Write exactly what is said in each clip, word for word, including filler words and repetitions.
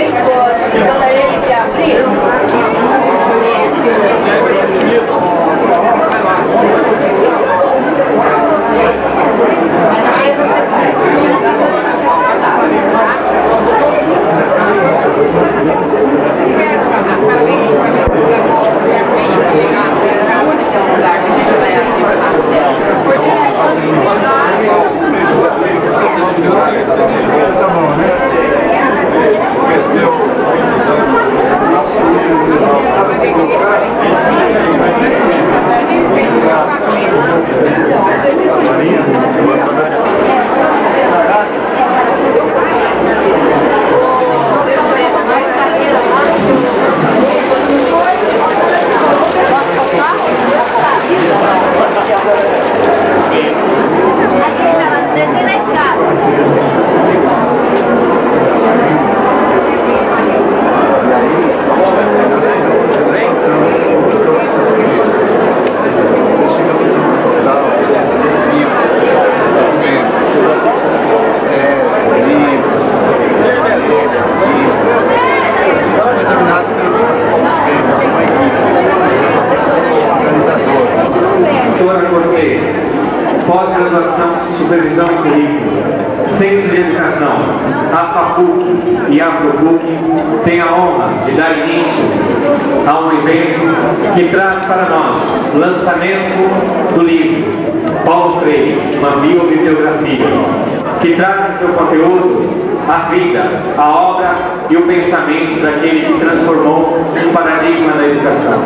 Pós-graduação em Supervisão e Currículo, Centro de Educação, a FAPUC e a PROPUC têm a honra de dar início a um evento que traz para nós o lançamento do livro Paulo Freire, uma biobibliografia, que traz em seu conteúdo a vida, a obra e o pensamento daquele que transformou o paradigma da educação.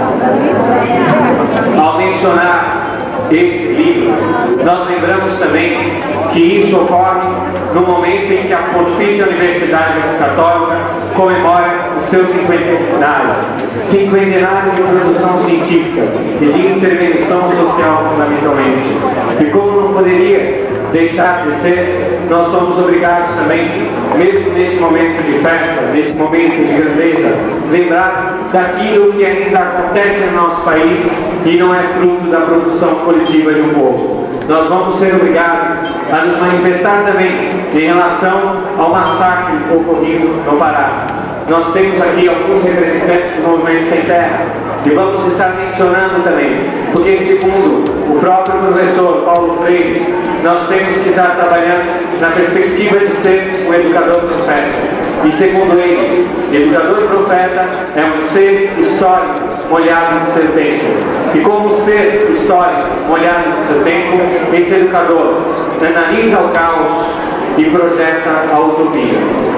Ao mencionar este livro, nós lembramos também que isso ocorre no momento em que a Pontifícia Universidade Católica comemora o seu cinquentenário, cinquentenário de produção científica e de intervenção social, fundamentalmente. E como não poderia deixar de ser, nós somos obrigados também, mesmo nesse momento de festa, nesse momento de grandeza, lembrar daquilo que ainda acontece no nosso país e não é fruto da produção coletiva de um povo. Nós vamos ser obrigados a nos manifestar também em relação ao massacre ocorrido no Pará. Nós temos aqui alguns representantes do Movimento Sem Terra e vamos estar mencionando também, porque segundo o próprio professor Paulo Freire, nós temos que estar trabalhando na perspectiva de ser um educador profeta. E segundo ele, educador profeta é um ser histórico molhado no seu tempo. E como ser histórico molhado no seu tempo, esse educador analisa o caos e projeta a utopia.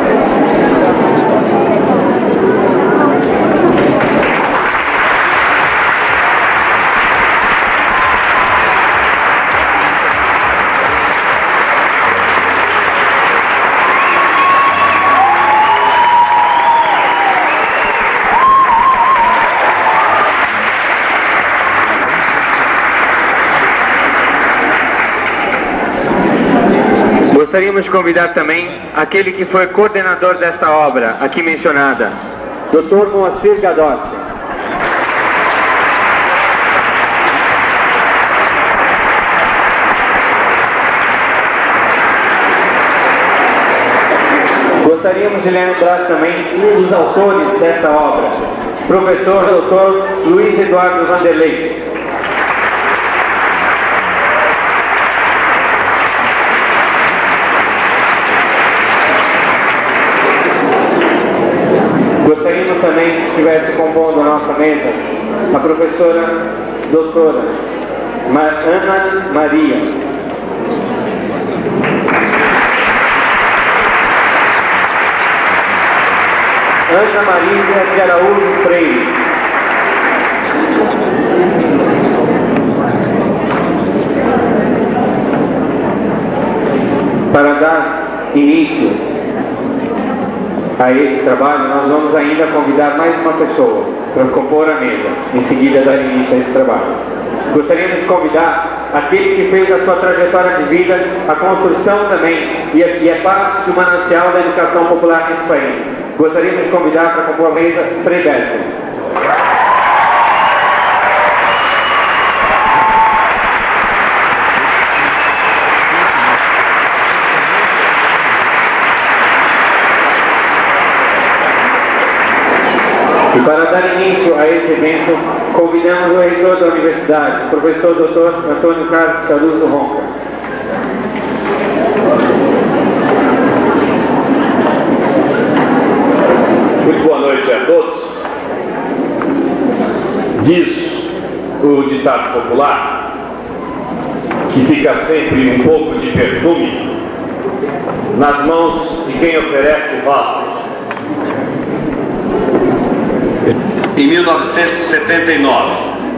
Gostaríamos de convidar também aquele que foi coordenador desta obra, aqui mencionada, doutor Moacir Gadossi. Gostaríamos de lembrar também um dos autores desta obra, professor doutor Luiz Eduardo Vanderlei. Gostaríamos também que estivesse compondo a nossa mesa a professora doutora Ana Maria. Ana Maria de Araújo Freire. Para dar início a esse trabalho, nós vamos ainda convidar mais uma pessoa para compor a mesa, em seguida dar início a esse trabalho. Gostaríamos de convidar aquele que fez a sua trajetória de vida, a construção também, e é, e é parte do manancial da educação popular nesse país. Gostaríamos de convidar para compor a mesa Frei Beto. E para dar início a este evento, convidamos o reitor da Universidade, o professor doutor Antônio Carlos Caruso Ronca. Muito boa noite a todos. Diz o ditado popular que fica sempre um pouco de perfume nas mãos de quem oferece o vaso. Em mil novecentos e setenta e nove,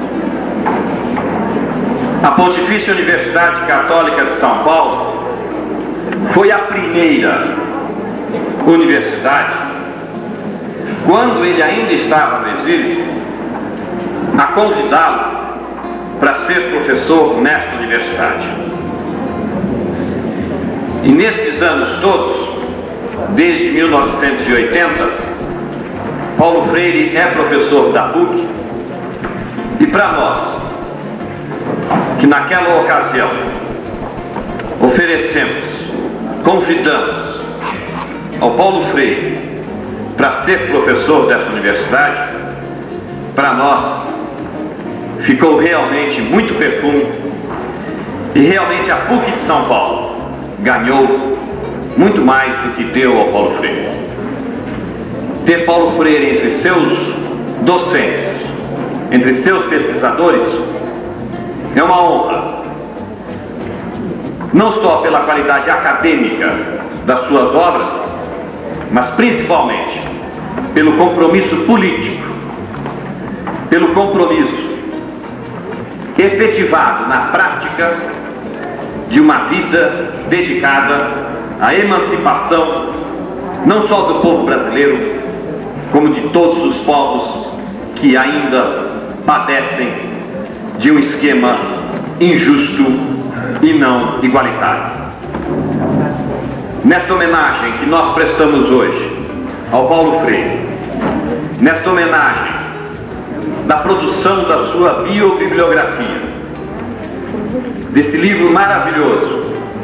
a Pontifícia Universidade Católica de São Paulo foi a primeira universidade, quando ele ainda estava no exílio, a convidá-lo para ser professor nesta universidade. E nesses anos todos, desde mil novecentos e oitenta, Paulo Freire é professor da P U C, e para nós, que naquela ocasião oferecemos, convidamos ao Paulo Freire para ser professor dessa universidade, para nós ficou realmente muito perfume, e realmente a P U C de São Paulo ganhou muito mais do que deu ao Paulo Freire. Ter Paulo Freire entre seus docentes, entre seus pesquisadores, é uma honra, não só pela qualidade acadêmica das suas obras, mas principalmente pelo compromisso político, pelo compromisso efetivado na prática de uma vida dedicada à emancipação, não só do povo brasileiro, como de todos os povos que ainda padecem de um esquema injusto e não igualitário. Nesta homenagem que nós prestamos hoje ao Paulo Freire, nesta homenagem da produção da sua biobibliografia, desse livro maravilhoso,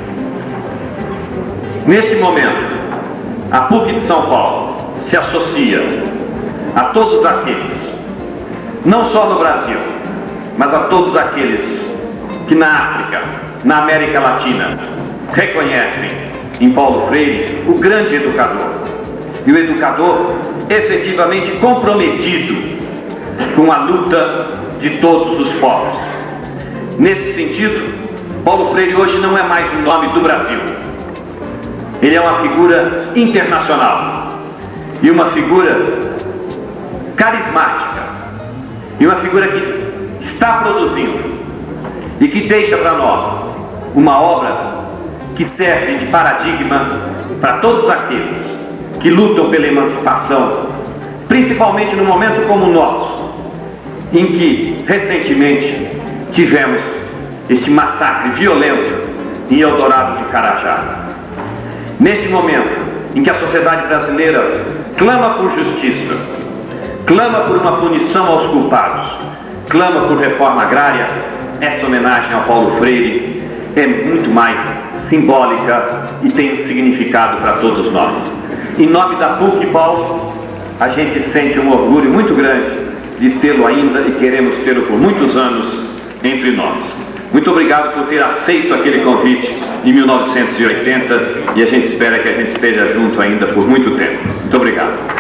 nesse momento, a P U C de São Paulo se associa a todos aqueles, não só no Brasil, mas a todos aqueles que na África, na América Latina, reconhecem em Paulo Freire o grande educador, e o educador efetivamente comprometido com a luta de todos os povos. Nesse sentido, Paulo Freire hoje não é mais o nome do Brasil. Ele é uma figura internacional e uma figura carismática e uma figura que está produzindo e que deixa para nós uma obra que serve de paradigma para todos aqueles que lutam pela emancipação, principalmente num momento como o nosso, em que recentemente tivemos este massacre violento em Eldorado de Carajás. Nesse momento em que a sociedade brasileira clama por justiça, clama por uma punição aos culpados, clama por reforma agrária, essa homenagem ao Paulo Freire é muito mais simbólica e tem um significado para todos nós. Em nome da P U C, Paulo, a gente sente um orgulho muito grande de tê-lo ainda e queremos tê-lo por muitos anos entre nós. Muito obrigado por ter aceito aquele convite em mil novecentos e oitenta e a gente espera que a gente esteja junto ainda por muito tempo. Muito obrigado.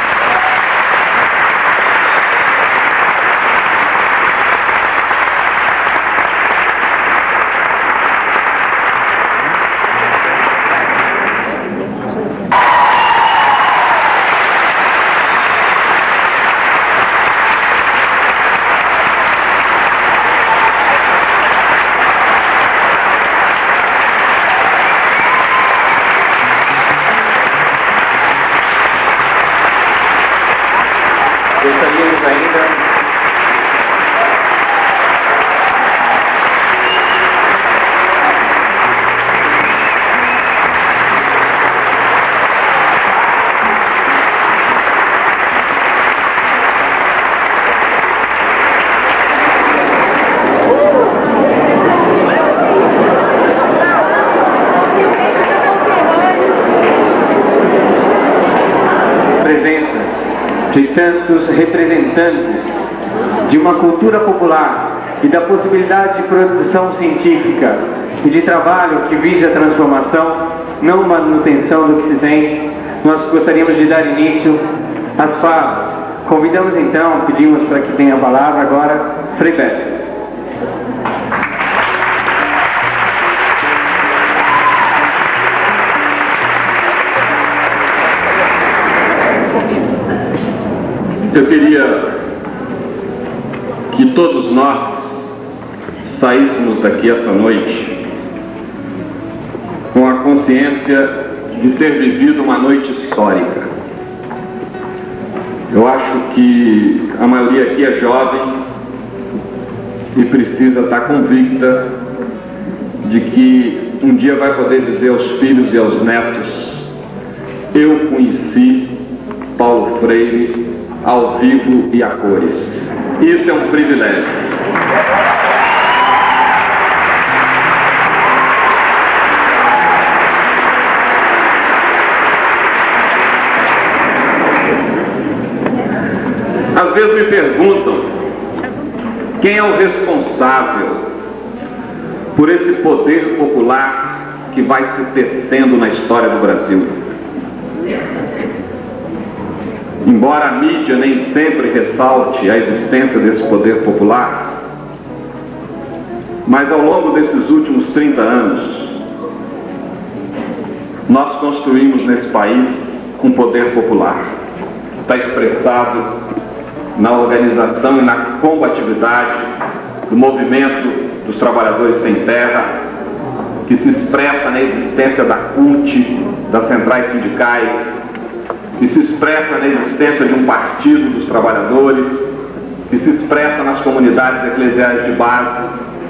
Gostaríamos ainda presença de tantos representantes de uma cultura popular e da possibilidade de produção científica e de trabalho que vise a transformação, não manutenção do que se tem, nós gostaríamos de dar início às falas. Convidamos então, pedimos para que tenha a palavra agora, Frei Beto. Eu queria que todos nós saíssemos daqui essa noite com a consciência de ter vivido uma noite histórica. Eu acho que a maioria aqui é jovem e precisa estar convicta de que um dia vai poder dizer aos filhos e aos netos: eu conheci Paulo Freire ao vivo e a cores. Isso é um privilégio. Às vezes me perguntam quem é o responsável por esse poder popular que vai se tecendo na história do Brasil. Embora a mídia nem sempre ressalte a existência desse poder popular, mas ao longo desses últimos trinta anos, nós construímos nesse país um poder popular. Está expressado na organização e na combatividade do movimento dos trabalhadores sem terra, que se expressa na existência da C U T, das centrais sindicais, que se expressa na existência de um partido dos trabalhadores, que se expressa nas comunidades eclesiais de base.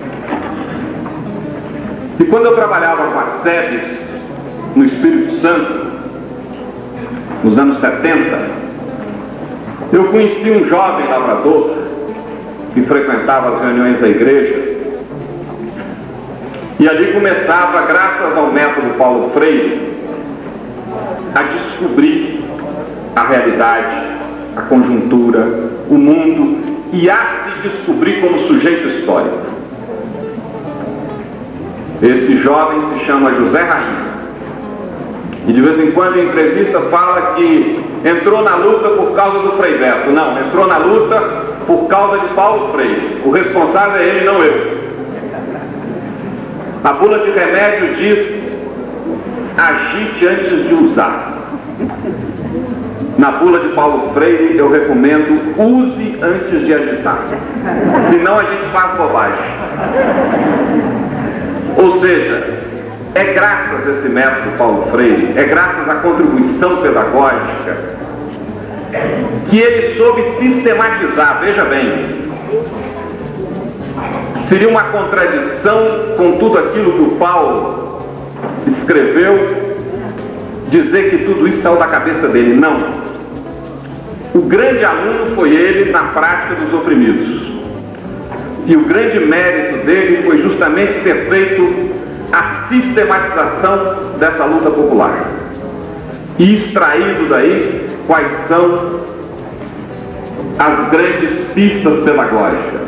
E quando eu trabalhava com as sedes no Espírito Santo, nos anos setenta, eu conheci um jovem lavrador que frequentava as reuniões da igreja, e ali começava, graças ao método Paulo Freire, a descobrir a realidade, a conjuntura, o mundo, e a se descobrir como sujeito histórico. Esse jovem se chama José Rainha, e de vez em quando em entrevista fala que entrou na luta por causa do Frei Beto. Não, entrou na luta por causa de Paulo Freire. O responsável é ele, não eu. A bula de remédio diz: agite antes de usar. Na bula de Paulo Freire eu recomendo: use antes de agitar, senão a gente faz bobagem. Ou seja, é graças a esse método Paulo Freire, é graças à contribuição pedagógica que ele soube sistematizar. Veja bem, seria uma contradição com tudo aquilo que o Paulo escreveu dizer que tudo isso saiu da cabeça dele. Não. O grande aluno foi ele na prática dos oprimidos. E o grande mérito dele foi justamente ter feito a sistematização dessa luta popular. E extraído daí quais são as grandes pistas pedagógicas.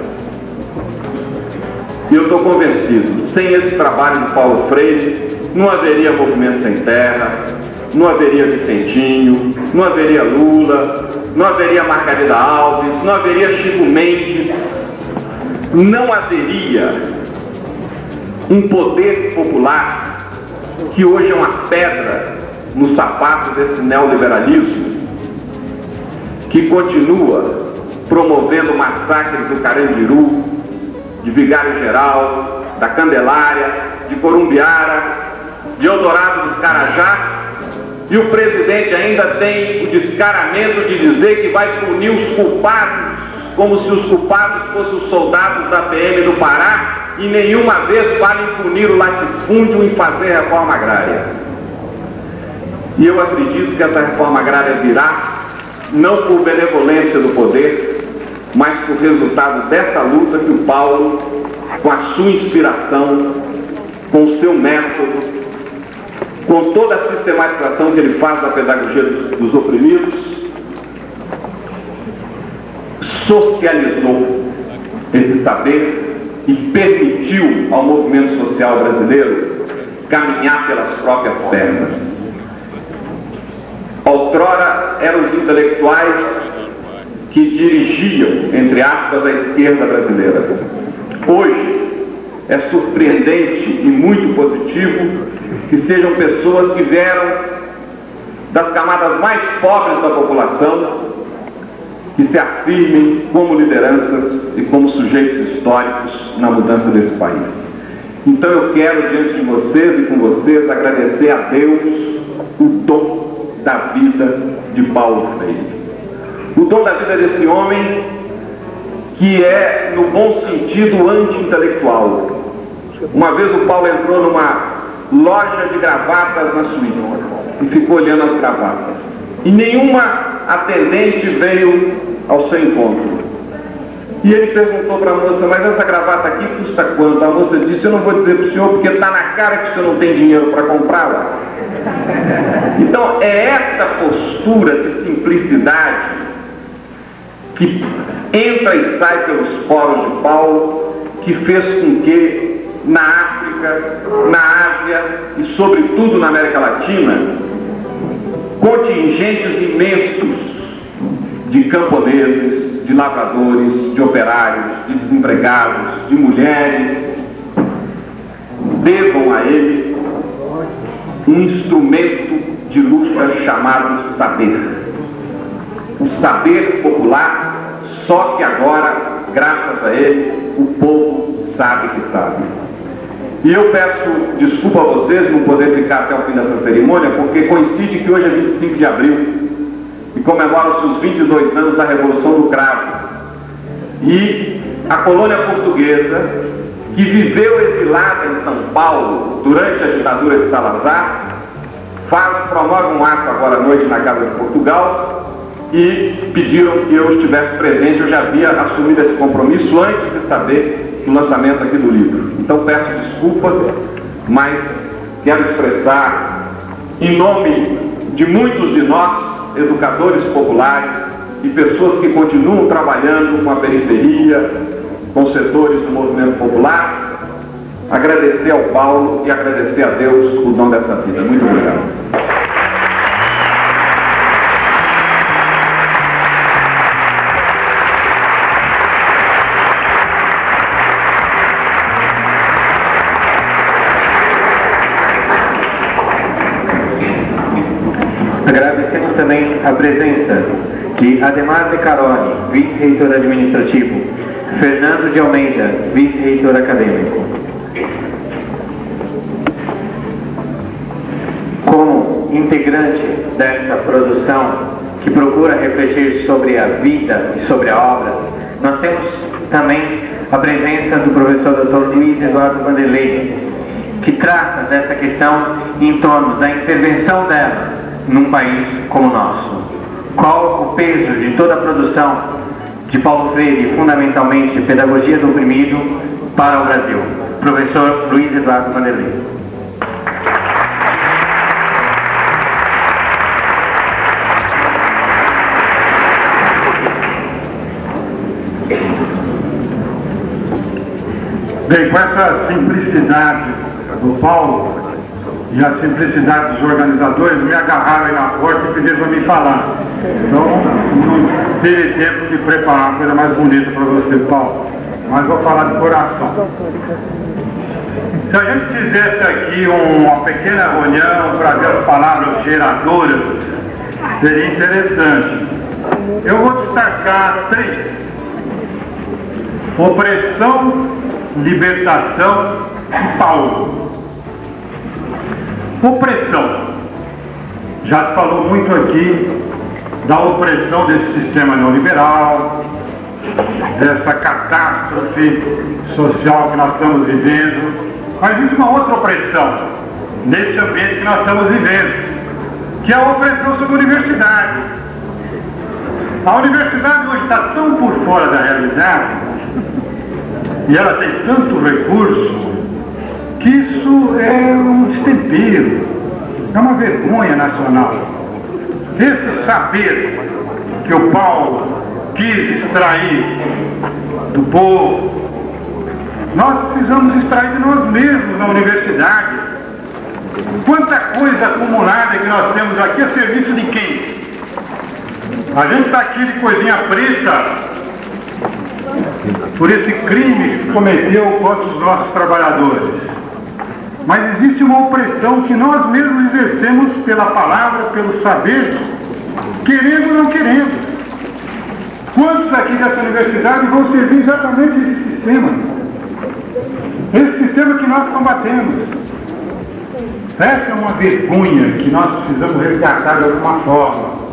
E eu estou convencido, sem esse trabalho de Paulo Freire, não haveria Movimento Sem Terra, não haveria Vicentinho, não haveria Lula, não haveria Margarida Alves, não haveria Chico Mendes, não haveria um poder popular que hoje é uma pedra no sapato desse neoliberalismo, que continua promovendo massacres do Carandiru, de Vigário Geral, da Candelária, de Corumbiara, de Eldorado dos Carajás, e o presidente ainda tem o descaramento de dizer que vai punir os culpados, como se os culpados fossem os soldados da P M do Pará, e nenhuma vez vale punir o latifúndio em fazer reforma agrária. E eu acredito que essa reforma agrária virá não por benevolência do poder, mas por resultado dessa luta que o Paulo, com a sua inspiração, com o seu método, com toda a sistematização que ele faz da pedagogia dos, dos oprimidos, socializou esse saber e permitiu ao movimento social brasileiro caminhar pelas próprias pernas. Outrora eram os intelectuais que dirigiam, entre aspas, a esquerda brasileira. Hoje é surpreendente e muito positivo que sejam pessoas que vieram das camadas mais pobres da população, que se afirmem como lideranças e como sujeitos históricos na mudança desse país. Então eu quero, diante de vocês e com vocês, agradecer a Deus o dom da vida de Paulo Freire. O dom da vida desse homem que é, no bom sentido, anti-intelectual. Uma vez o Paulo entrou numa loja de gravatas na Suíça e ficou olhando as gravatas. E nenhuma atendente veio ao seu encontro. E ele perguntou para a moça, mas essa gravata aqui custa quanto? A moça disse, eu não vou dizer para o senhor porque está na cara que o senhor não tem dinheiro para comprá-la. Então é essa postura de simplicidade que entra e sai pelos poros de Paulo, que fez com que na África, na Ásia e sobretudo na América Latina, contingentes imensos de camponeses, de lavradores, de operários, de desempregados, de mulheres, devam a ele um instrumento de luta chamado saber. O saber popular, só que agora, graças a ele, o povo sabe que sabe. E eu peço desculpa a vocês não poder ficar até o fim dessa cerimônia, porque coincide que hoje é vinte e cinco de abril e comemora-se os vinte e dois anos da Revolução do Cravo. E a colônia portuguesa, que viveu exilada em São Paulo durante a ditadura de Salazar, faz, promove um ato agora à noite na Casa de Portugal e pediram que eu estivesse presente. Eu já havia assumido esse compromisso antes de saber do lançamento aqui do livro. Então peço desculpas, mas quero expressar em nome de muitos de nós, educadores populares e pessoas que continuam trabalhando com a periferia, com os setores do movimento popular, agradecer ao Paulo e agradecer a Deus o dom dessa vida. Muito obrigado. Agradecemos também a presença de Ademar de Caroni, vice-reitor administrativo, Fernando de Almeida, vice-reitor acadêmico. Como integrante desta produção que procura refletir sobre a vida e sobre a obra, nós temos também a presença do professor doutor Luiz Eduardo Vanderlei, que trata dessa questão em torno da intervenção dela num país como o nosso. Qual o peso de toda a produção de Paulo Freire, fundamentalmente Pedagogia do Oprimido, para o Brasil? Professor Luiz Eduardo Vanderlei. Bem, com essa simplicidade do Paulo e a simplicidade dos organizadores, me agarraram aí na porta e pediram para me falar. Então, não tive tempo de preparar uma coisa mais bonita para você, Paulo, mas vou falar de coração. Se a gente fizesse aqui uma pequena reunião para ver as palavras geradoras, seria interessante. Eu vou destacar três: opressão, libertação e Paulo. Opressão. Já se falou muito aqui da opressão desse sistema neoliberal, dessa catástrofe social que nós estamos vivendo. Mas existe uma outra opressão nesse ambiente que nós estamos vivendo, que é a opressão sobre a universidade. A universidade hoje está tão por fora da realidade e ela tem tanto recurso que isso é um destempero, é uma vergonha nacional. Esse saber que o Paulo quis extrair do povo. Nós precisamos extrair de nós mesmos na universidade. Quanta coisa acumulada que nós temos aqui a serviço de quem? A gente está aqui de coisinha preta por esse crime que se cometeu contra os nossos trabalhadores. Mas existe uma opressão que nós mesmos exercemos pela palavra, pelo saber, querendo ou não querendo. Quantos aqui dessa universidade vão servir exatamente esse sistema? Esse sistema que nós combatemos. Essa é uma vergonha que nós precisamos resgatar de alguma forma.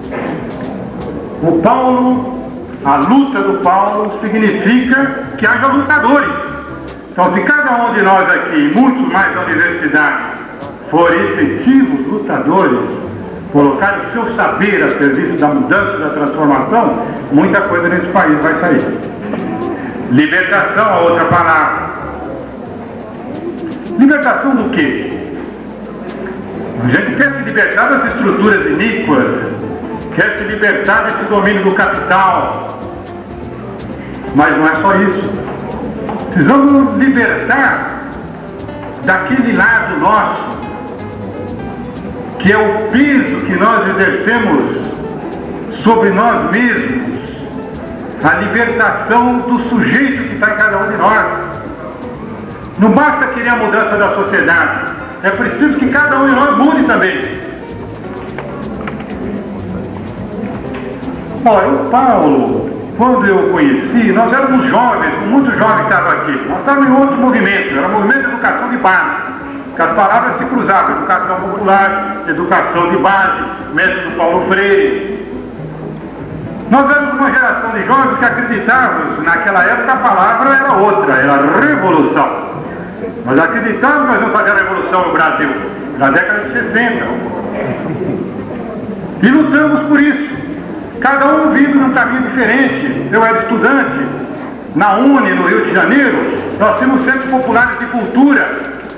O Paulo, a luta do Paulo significa que haja lutadores. Então, se cada um de nós aqui, muitos mais da universidade, forem efetivos lutadores, colocar o seu saber a serviço da mudança e da transformação, muita coisa nesse país vai sair. Libertação, a outra palavra. Libertação do quê? A gente quer se libertar das estruturas iníquas, quer se libertar desse domínio do capital. Mas não é só isso. Precisamos libertar daquele lado nosso, que é o peso que nós exercemos sobre nós mesmos, a libertação do sujeito que está em cada um de nós. Não basta querer a mudança da sociedade, é preciso que cada um de nós mude também. Olha, o Paulo, quando eu o conheci, nós éramos jovens, muitos jovens estavam aqui. Nós estávamos em outro movimento, era o movimento de educação de base, que as palavras se cruzavam, educação popular, educação de base, método Paulo Freire. Nós éramos uma geração de jovens que acreditávamos, naquela época a palavra era outra, era revolução. Nós acreditávamos que nós íamos fazer a revolução no Brasil, na década de sessenta. E lutamos por isso. Cada um vindo num caminho diferente. Eu era estudante, na Uni, no Rio de Janeiro, nós tínhamos centros populares de cultura.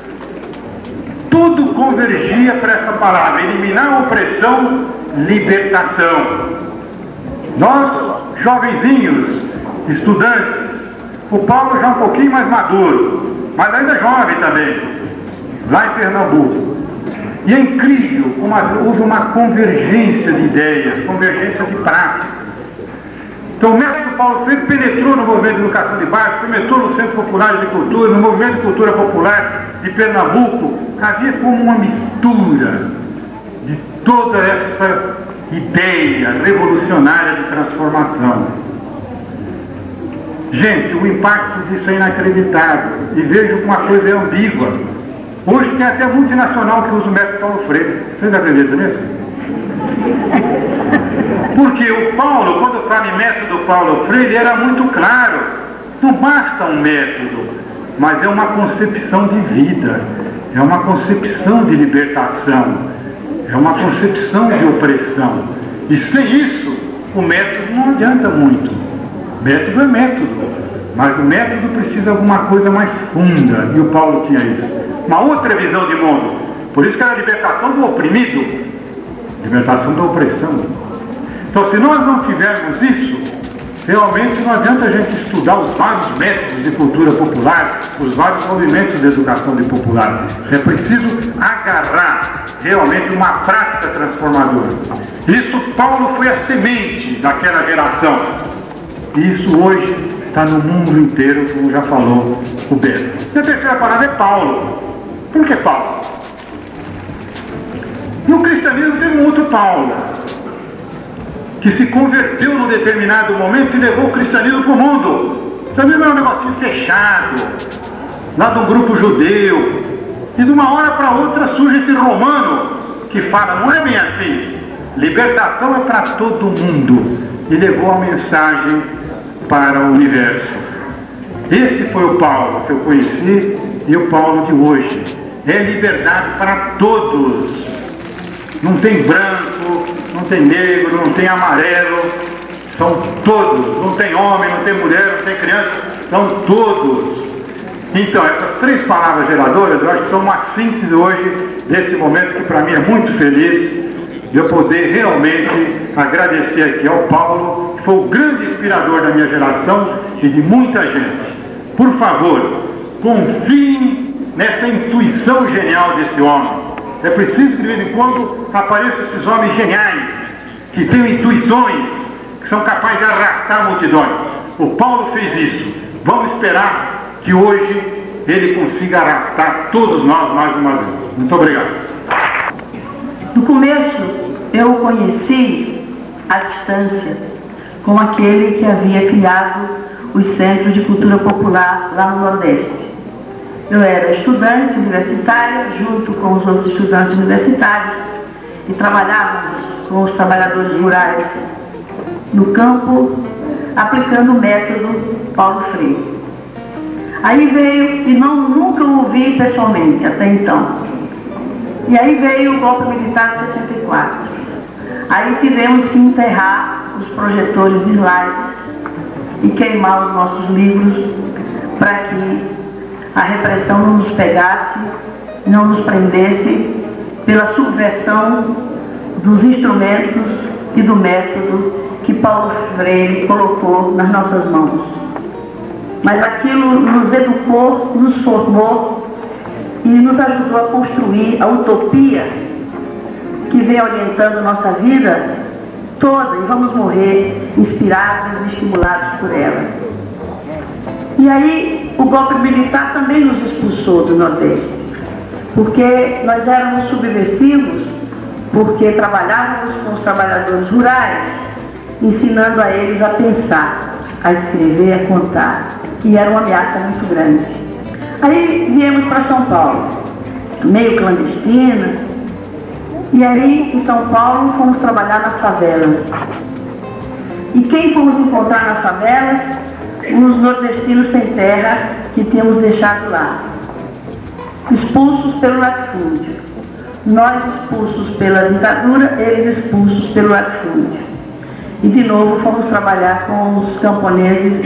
Tudo convergia para essa palavra, eliminar a opressão, libertação. Nós, jovenzinhos, estudantes, o Paulo já um pouquinho mais maduro, mas ainda jovem também, lá em Pernambuco. E é incrível como houve uma convergência de ideias, convergência de prática. Então o método Paulo Freire penetrou no movimento de educação de base, penetrou no Centro Popular de Cultura, no movimento de cultura popular de Pernambuco. Havia como uma mistura de toda essa ideia revolucionária de transformação. Gente, o impacto disso é inacreditável. E vejo que uma coisa é ambígua. Hoje tem até multinacional que usa o método Paulo Freire. Vocês acreditam nisso? Porque o Paulo, quando fala em método Paulo Freire, era muito claro. Não basta um método, mas é uma concepção de vida, é uma concepção de libertação, é uma concepção de opressão. E sem isso, o método não adianta muito. Método é método, mas o método precisa de alguma coisa mais funda, e o Paulo tinha isso. Uma outra visão de mundo. Por isso que era a libertação do oprimido, libertação da opressão. Então, se nós não tivermos isso, realmente não adianta a gente estudar os vários métodos de cultura popular, os vários movimentos de educação de popular. É preciso agarrar realmente uma prática transformadora. Isso, Paulo foi a semente daquela geração. E isso hoje está no mundo inteiro, como já falou o Beto. E a terceira palavra é Paulo. Por que Paulo? No cristianismo tem um outro Paulo, que se converteu num determinado momento e levou o cristianismo para o mundo. Também não é um negocinho fechado, lá de um grupo judeu. E de uma hora para outra surge esse romano que fala, não é bem assim. Libertação é para todo mundo. E levou a mensagem para o universo. Esse foi o Paulo que eu conheci e o Paulo de hoje. É liberdade para todos. Não tem branco, não tem negro, não tem amarelo. São todos. Não tem homem, não tem mulher, não tem criança. São todos. Então, essas três palavras geradoras, eu acho que são uma síntese hoje desse momento que para mim é muito feliz. de eu poder realmente agradecer aqui ao Paulo, que foi o grande inspirador da minha geração e de muita gente. Por favor, confiem nessa intuição genial desse homem. É preciso que de vez em quando apareçam esses homens geniais, que têm intuições, que são capazes de arrastar multidões. O Paulo fez isso. Vamos esperar que hoje ele consiga arrastar todos nós mais uma vez. Muito obrigado. No começo, eu o conheci à distância, com aquele que havia criado os Centros de Cultura Popular lá no Nordeste. Eu era estudante universitária, junto com os outros estudantes universitários, e trabalhávamos com os trabalhadores rurais no campo, aplicando o método Paulo Freire. Aí veio, e não, nunca o vi pessoalmente até então, e aí veio o golpe militar de sessenta e quatro. Aí tivemos que enterrar os projetores de slides e queimar os nossos livros para que a repressão não nos pegasse, não nos prendesse pela subversão dos instrumentos e do método que Paulo Freire colocou nas nossas mãos. Mas aquilo nos educou, nos formou e nos ajudou a construir a utopia que vem orientando nossa vida toda, e vamos morrer inspirados e estimulados por ela. E aí o golpe militar também nos expulsou do Nordeste, porque nós éramos subversivos, porque trabalhávamos com os trabalhadores rurais, ensinando a eles a pensar, a escrever, a contar, que era uma ameaça muito grande. Aí viemos para São Paulo, meio clandestina, e aí em São Paulo fomos trabalhar nas favelas. E quem fomos encontrar nas favelas? Os nordestinos sem terra que tínhamos deixado lá, expulsos pelo latifúndio. Nós expulsos pela ditadura, eles expulsos pelo latifúndio. E de novo fomos trabalhar com os camponeses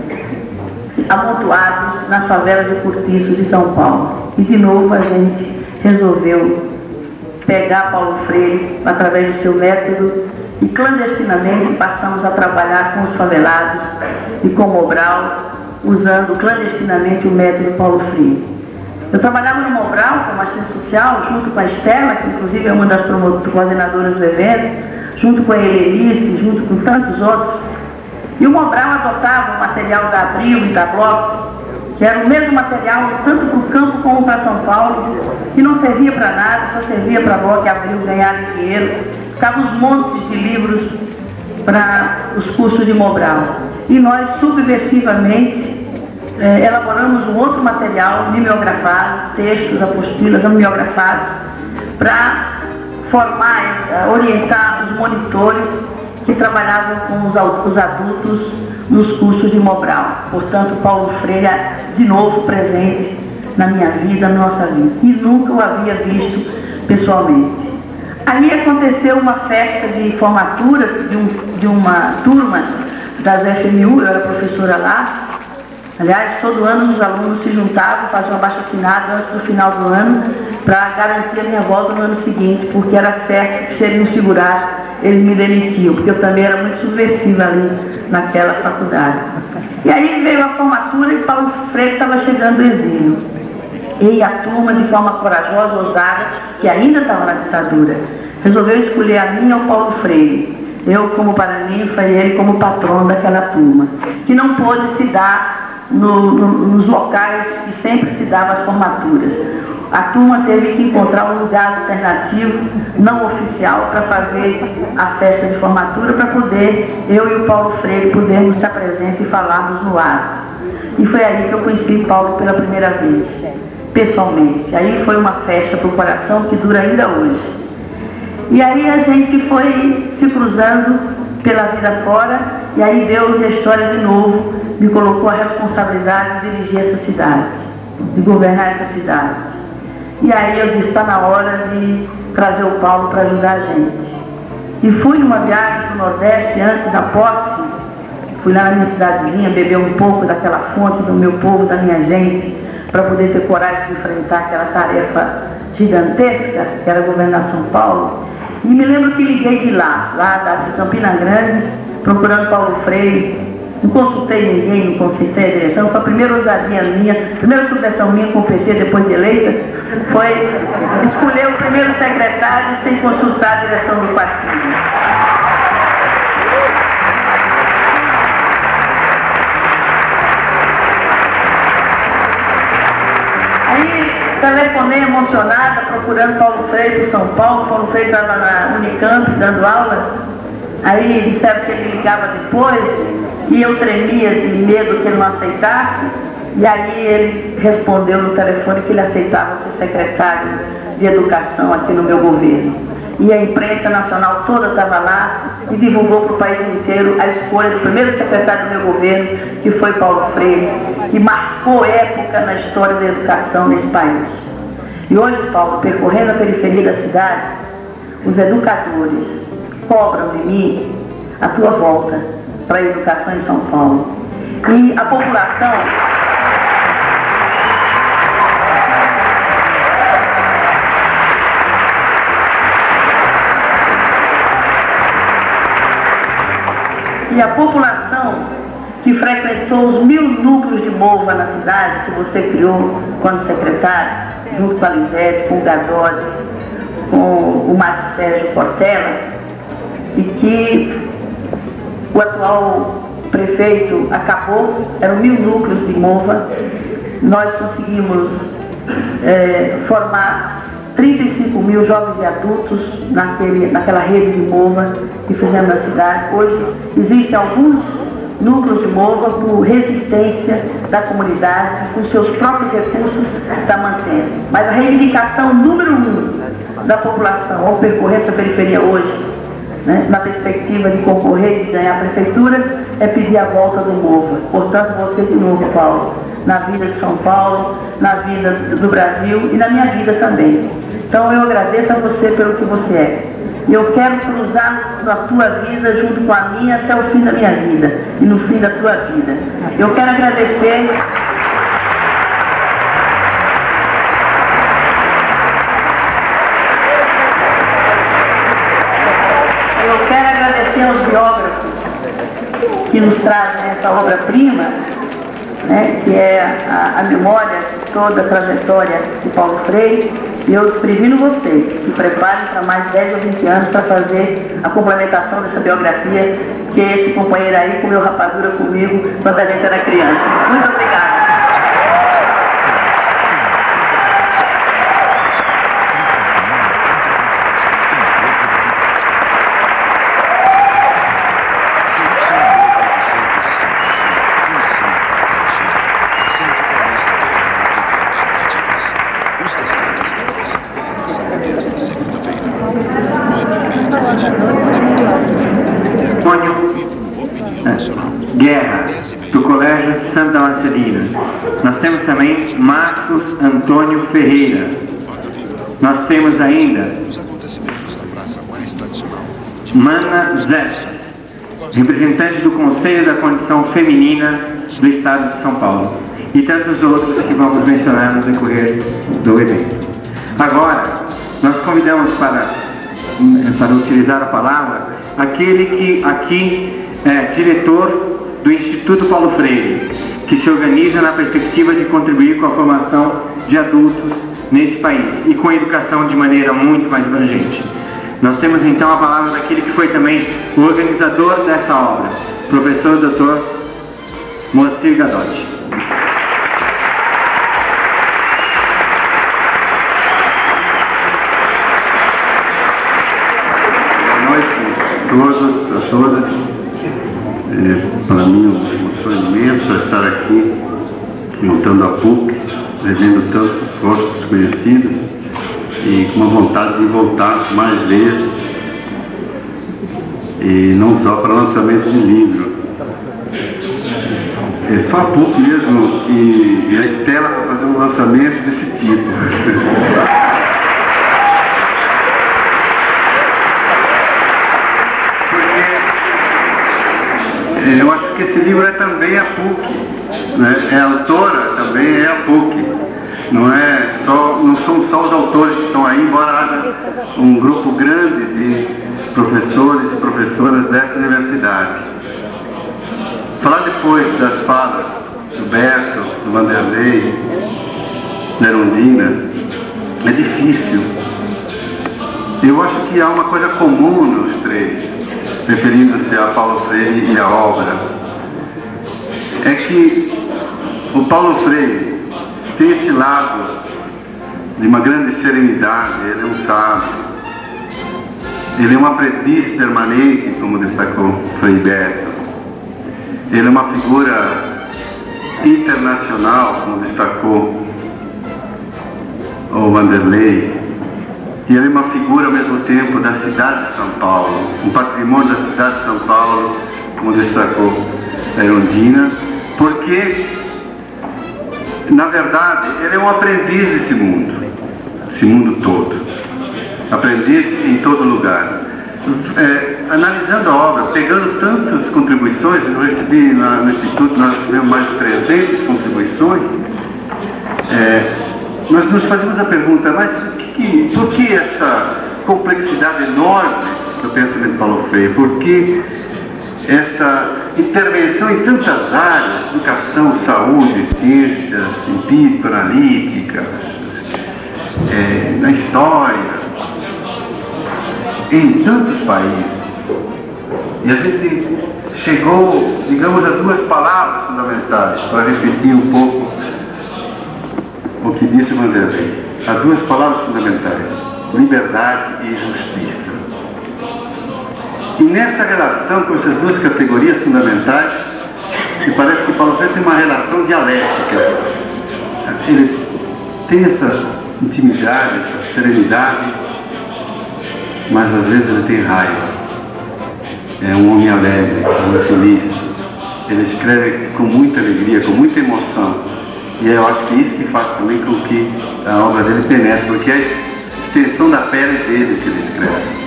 amontoados nas favelas e cortiços de São Paulo. E de novo a gente resolveu pegar Paulo Freire através do seu método e clandestinamente passamos a trabalhar com os favelados e com Mobral, usando clandestinamente o método Paulo Freire. Eu trabalhava no Mobral como assistente social, junto com a Estela, que inclusive é uma das coordenadoras do evento, junto com a Helenice, junto com tantos outros. E o Mobral adotava o material da Abril e da Bloco, que era o mesmo material tanto para o campo como para São Paulo, que não servia para nada, só servia para a Bloco e Abril ganhar dinheiro. Ficavam uns montes de livros para os cursos de Mobral. E nós, subversivamente, eh, elaboramos um outro material mimeografado, textos, apostilas mimeografados, para formar, eh, orientar os monitores que trabalhavam com os, os adultos nos cursos de Mobral. Portanto, Paulo Freire, de novo presente na minha vida, na nossa vida. E nunca o havia visto pessoalmente. Aí aconteceu uma festa de formatura de, um, de uma turma das F M U, eu era professora lá. Aliás, todo ano os alunos se juntavam, faziam um abaixo-assinado antes do final do ano, para garantir a minha volta no ano seguinte, porque era certo que se eles não segurassem, eles me demitiam, porque eu também era muito subversiva ali naquela faculdade. E aí veio a formatura e Paulo Freire estava chegando do exílio. E a turma, de forma corajosa, ousada, que ainda estava na ditadura, resolveu escolher a mim e o Paulo Freire. Eu como paraninfa e ele como patrono daquela turma, que não pôde se dar no, no, nos locais que sempre se dava as formaturas. A turma teve que encontrar um lugar alternativo, não oficial, para fazer a festa de formatura, para poder, eu e o Paulo Freire, podermos estar presentes e falarmos no ar. E foi aí que eu conheci o Paulo pela primeira vez, pessoalmente. Aí foi uma festa para o coração que dura ainda hoje. E aí a gente foi se cruzando pela vida fora, e aí Deus e a história de novo me colocou a responsabilidade de dirigir essa cidade, de governar essa cidade. E aí eu disse, está na hora de trazer o Paulo para ajudar a gente. E fui numa viagem para o Nordeste antes da posse, fui lá na minha cidadezinha, beber um pouco daquela fonte do meu povo, da minha gente, para poder ter coragem de enfrentar aquela tarefa gigantesca, que era governar São Paulo. E me lembro que liguei de lá, lá da Campina Grande, procurando Paulo Freire. Não consultei ninguém, não consultei a direção. Foi a primeira ousadia minha, a primeira subversão minha com o P T depois de eleita, foi escolher o primeiro secretário sem consultar a direção do partido. Telefonei emocionada, procurando Paulo Freire por São Paulo. Paulo Freire estava na Unicamp dando aula. Aí disseram que ele ligava depois e eu tremia de medo que ele não aceitasse. E aí ele respondeu no telefone que ele aceitava ser secretário de Educação aqui no meu governo. E a imprensa nacional toda estava lá e divulgou para o país inteiro a escolha do primeiro secretário do meu governo, que foi Paulo Freire, que marcou época na história da educação nesse país. E hoje, Paulo, percorrendo a periferia da cidade, os educadores cobram de mim a tua volta para a educação em São Paulo. E a população... E a população que frequentou os mil núcleos de MOVA na cidade, que você criou quando secretário, junto com a Lisete, com o Gadodi, com o Marcos Sérgio Portela, e que o atual prefeito acabou, eram mil núcleos de MOVA, nós conseguimos é, formar trinta e cinco mil jovens e adultos naquele, naquela rede de MOVA que fizemos na cidade. Hoje existem alguns núcleos de MOVA por resistência da comunidade, com seus próprios recursos, está mantendo. Mas a reivindicação número um da população ao percorrer essa periferia hoje, né, na perspectiva de concorrer e de ganhar a prefeitura, é pedir a volta do MOVA. Portanto, você de novo, Paulo, na vida de São Paulo, na vida do Brasil e na minha vida também. Então eu agradeço a você pelo que você é. E eu quero cruzar na tua vida junto com a minha até o fim da minha vida e no fim da tua vida. Eu quero agradecer... Eu quero agradecer aos biógrafos que nos trazem essa obra-prima, né, que é a, a memória de toda a trajetória de Paulo Freire. E eu previno vocês que preparem para mais dez ou vinte anos para fazer a complementação dessa biografia, que esse companheiro aí comeu rapadura comigo quando a gente era criança. Muito obrigada. Guerra, do Colégio Santa Marcelina. Nós temos também Marcos Antônio Ferreira. Nós temos ainda Mana Zé, representante do Conselho da Condição Feminina do Estado de São Paulo. E tantos outros que vamos mencionar no decorrer do evento. Agora, nós convidamos para, para utilizar a palavra aquele que aqui é diretor do Instituto Paulo Freire, que se organiza na perspectiva de contribuir com a formação de adultos nesse país e com a educação de maneira muito mais abrangente. Nós temos então a palavra daquele que foi também o organizador dessa obra, professor doutor Moacir Gadodi. Boa noite a todos, a todas. É, para mim, um sonho imenso estar aqui, juntando a P U C, revendo tantos rostos conhecidos e com uma vontade de voltar mais vezes, e não só para lançamento de livro. É só a P U C mesmo e, e a Estela para fazer um lançamento desse tipo. Eu acho que esse livro é também a P U C, né? É a autora, também é a P U C. Não, é só, não são só os autores que estão aí, embora haja um grupo grande de professores e professoras desta universidade. Falar depois das falas do Berto, do Vanderlei, da Erundina, é difícil. Eu acho que há uma coisa comum nos três, referindo-se a Paulo Freire e a obra. É que o Paulo Freire tem esse lado de uma grande serenidade, ele é um sábio, ele é um aprendiz permanente, como destacou Frei Beto, ele é uma figura internacional, como destacou o Vanderlei, e ele é uma figura ao mesmo tempo da cidade de São Paulo, um patrimônio da cidade de São Paulo, como destacou a Erundina, porque na verdade ele é um aprendiz desse mundo, esse mundo todo, aprendiz em todo lugar. É, analisando a obra, pegando tantas contribuições, eu recebi na, no Instituto, nós recebemos mais de trezentas contribuições, é, nós nos fazemos a pergunta, mas que, que, por que essa complexidade enorme do pensamento de Paulo Freire? Por que essa intervenção em tantas áreas, educação, saúde, ciências, empírico-analíticas, é, na história, em tantos países? E a gente chegou, digamos, a duas palavras fundamentais, para repetir um pouco o que disse o Vanderlei. Há duas palavras fundamentais: liberdade e justiça. E nessa relação com essas duas categorias fundamentais, me parece que Paulo Freire tem uma relação dialética. Ele tem essa intimidade, essa serenidade, mas às vezes ele tem raiva. É um homem alegre, um homem feliz. Ele escreve com muita alegria, com muita emoção. E eu acho que é isso que faz também com que a obra dele penetre, porque é a extensão da pele dele que ele escreve.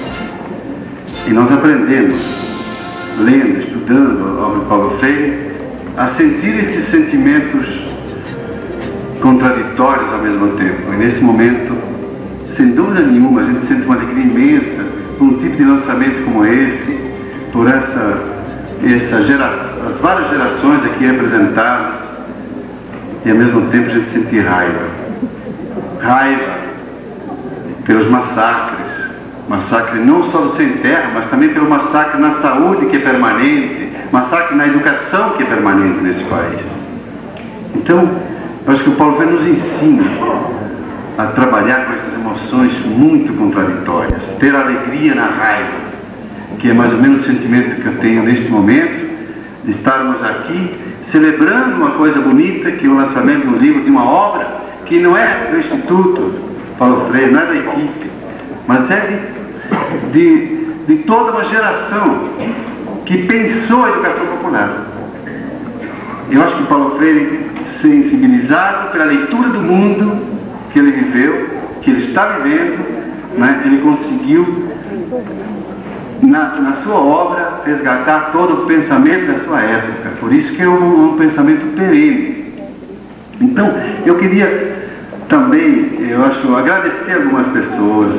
E nós aprendemos, lendo, estudando a obra de Paulo Freire, a sentir esses sentimentos contraditórios ao mesmo tempo. E nesse momento, sem dúvida nenhuma, a gente sente uma alegria imensa por um tipo de lançamento como esse, por essa, essa geração, as várias gerações aqui representadas, e ao mesmo tempo a gente sente raiva. Raiva pelos massacres, massacre não só do sem terra, mas também pelo massacre na saúde que é permanente, massacre na educação que é permanente nesse país. Então, eu acho que o Paulo Freire nos ensina a trabalhar com essas emoções muito contraditórias, ter alegria na raiva, que é mais ou menos o sentimento que eu tenho neste momento, de estarmos aqui celebrando uma coisa bonita, que é o lançamento de um livro, de uma obra, que não é do Instituto Paulo Freire, não é da equipe, mas é de, de, de toda uma geração que pensou a educação popular. Eu acho que Paulo Freire, sensibilizado pela leitura do mundo que ele viveu, que ele está vivendo, né, ele conseguiu, na, na sua obra, resgatar todo o pensamento da sua época. Por isso que é um, um pensamento perene. Então, eu queria também, eu acho, agradecer algumas pessoas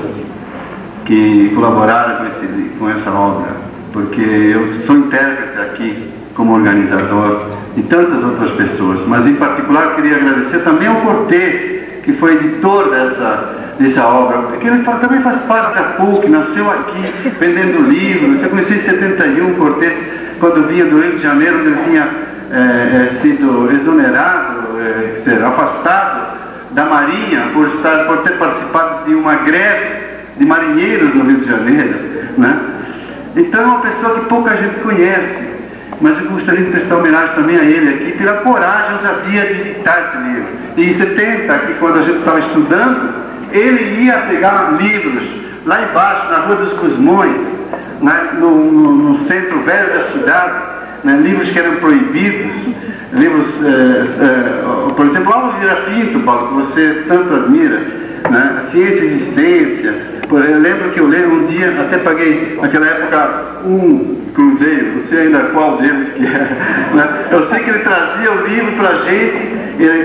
que colaboraram com, esse, com essa obra, porque eu sou intérprete aqui como organizador e tantas outras pessoas, mas em particular queria agradecer também ao Cortez, que foi editor dessa, dessa obra, porque ele faz, também faz parte da P U C, nasceu aqui vendendo livros. Eu conheci em setenta e um Cortez, quando vinha do Rio de Janeiro, onde ele tinha é, é, sido exonerado, é, ser afastado da Marinha por, estar, por ter participado de uma greve de marinheiros no Rio de Janeiro, né? Então é uma pessoa que pouca gente conhece, mas eu gostaria de prestar homenagem também a ele aqui, pela coragem, ousadia de editar esse livro. E em setenta, aqui, quando a gente estava estudando, ele ia pegar livros lá embaixo, na Rua dos Gusmões, né, no, no, no centro velho da cidade, né, livros que eram proibidos, livros, é, é, por exemplo, Álvaro Vieira Pinto, Paulo, que você tanto admira, né, Ciência e Existência. Eu lembro que eu lembro um dia, até paguei naquela época um cruzeiro, não sei ainda qual deles que era, né? Eu sei que ele trazia o livro para a gente, ele,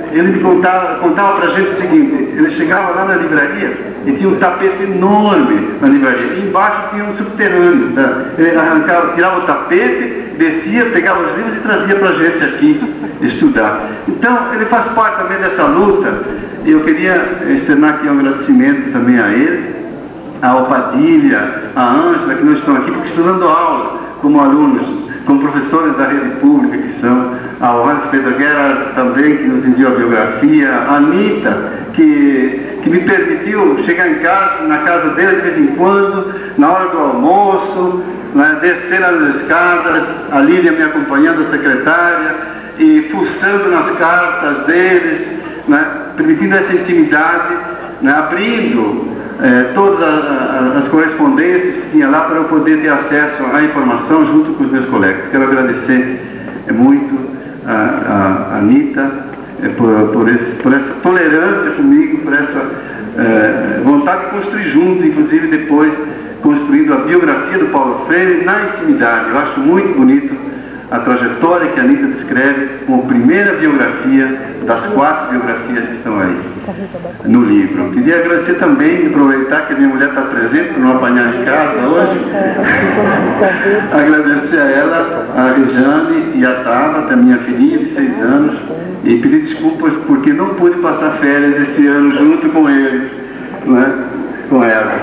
ele me contava, contava pra gente o seguinte: ele chegava lá na livraria e tinha um tapete enorme na livraria, e embaixo tinha um subterrâneo, tá? Ele arrancava, tirava o tapete, descia, pegava os livros e trazia pra gente aqui estudar. Então, ele faz parte também dessa luta, e eu queria externar aqui um agradecimento também a ele, ao Padilha, a Ângela, que não estão aqui porque estão dando aula como alunos, como professores da rede pública que são, ao Hans Pedro Guerra também, que nos enviou a biografia, a Anitta, que, que me permitiu chegar em casa, na casa dele de vez em quando, na hora do almoço, né, descer as escadas, a Lília me acompanhando, a secretária, e fuçando nas cartas deles, né, permitindo essa intimidade, né, abrindo eh, todas a, a, as correspondências que tinha lá para eu poder ter acesso à informação junto com os meus colegas. Quero agradecer eh, muito a, a, a Anitta eh, por, por, esse, por essa tolerância comigo, por essa eh, vontade de construir junto, inclusive depois construindo a biografia do Paulo Freire na intimidade. Eu acho muito bonito a trajetória que a Anitta descreve como primeira biografia das quatro biografias que estão aí no livro. Queria agradecer também, aproveitar que a minha mulher está presente para não apanhar em casa hoje, agradecer a ela, a Rejane e a Tabata, a minha filhinha de seis anos, e pedir desculpas porque não pude passar férias esse ano junto com eles, né? Com elas.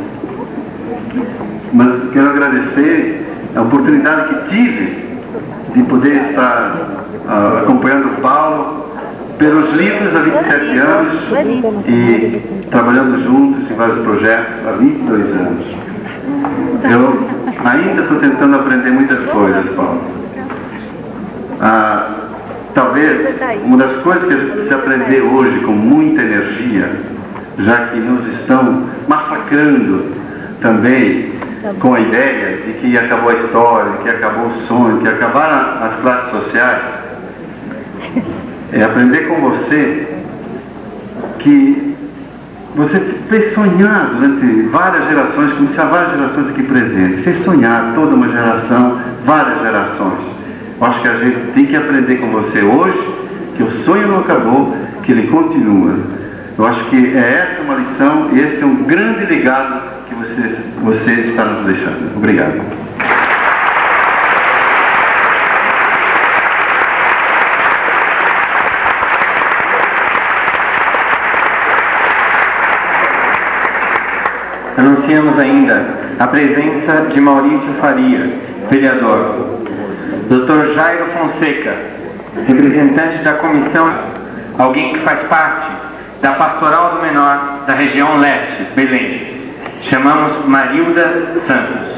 Mas quero agradecer a oportunidade que tive de poder estar uh, acompanhando o Paulo pelos livros há vinte e sete anos e trabalhando juntos em vários projetos há vinte e dois anos. Eu ainda estou tentando aprender muitas coisas, Paulo. Uh, talvez uma das coisas que a gente precisa aprender hoje com muita energia, já que nos estão massacrando também com a ideia de que acabou a história, de que acabou o sonho, que acabaram as classes sociais, é aprender com você que você fez sonhar durante várias gerações, como se há várias gerações aqui presentes, fez sonhar toda uma geração, várias gerações. Eu acho que a gente tem que aprender com você hoje que o sonho não acabou, que ele continua. Eu acho que é essa uma lição e esse é um grande legado que você, você está nos deixando. Obrigado. Anunciamos ainda a presença de Maurício Faria, vereador. doutor Jairo Fonseca, representante da comissão, alguém que faz parte da Pastoral do Menor da região leste, Belém. Chamamos Marilda Santos.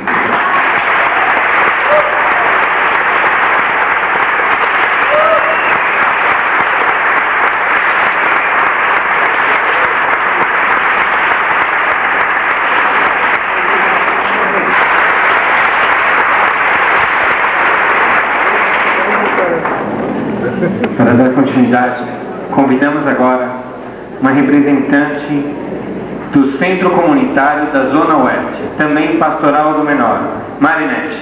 Para dar continuidade, convidamos agora uma representante do Centro Comunitário da Zona Oeste, também Pastoral do Menor, Marinete.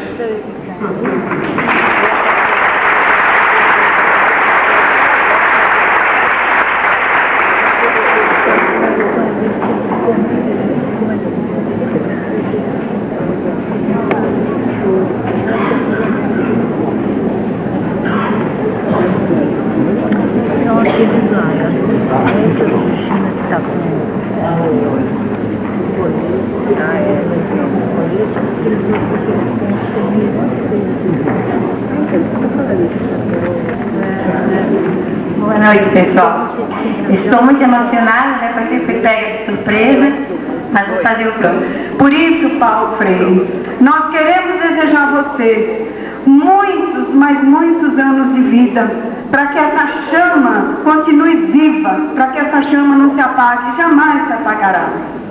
Boa noite, pessoal. Estou muito emocionada, né, porque fui pega de surpresa, mas vou fazer o plano. Por isso, Paulo Freire, nós queremos desejar a você muitos, mas muitos anos de vida, para que essa chama continue viva, para que essa chama não se apague e jamais se apagará.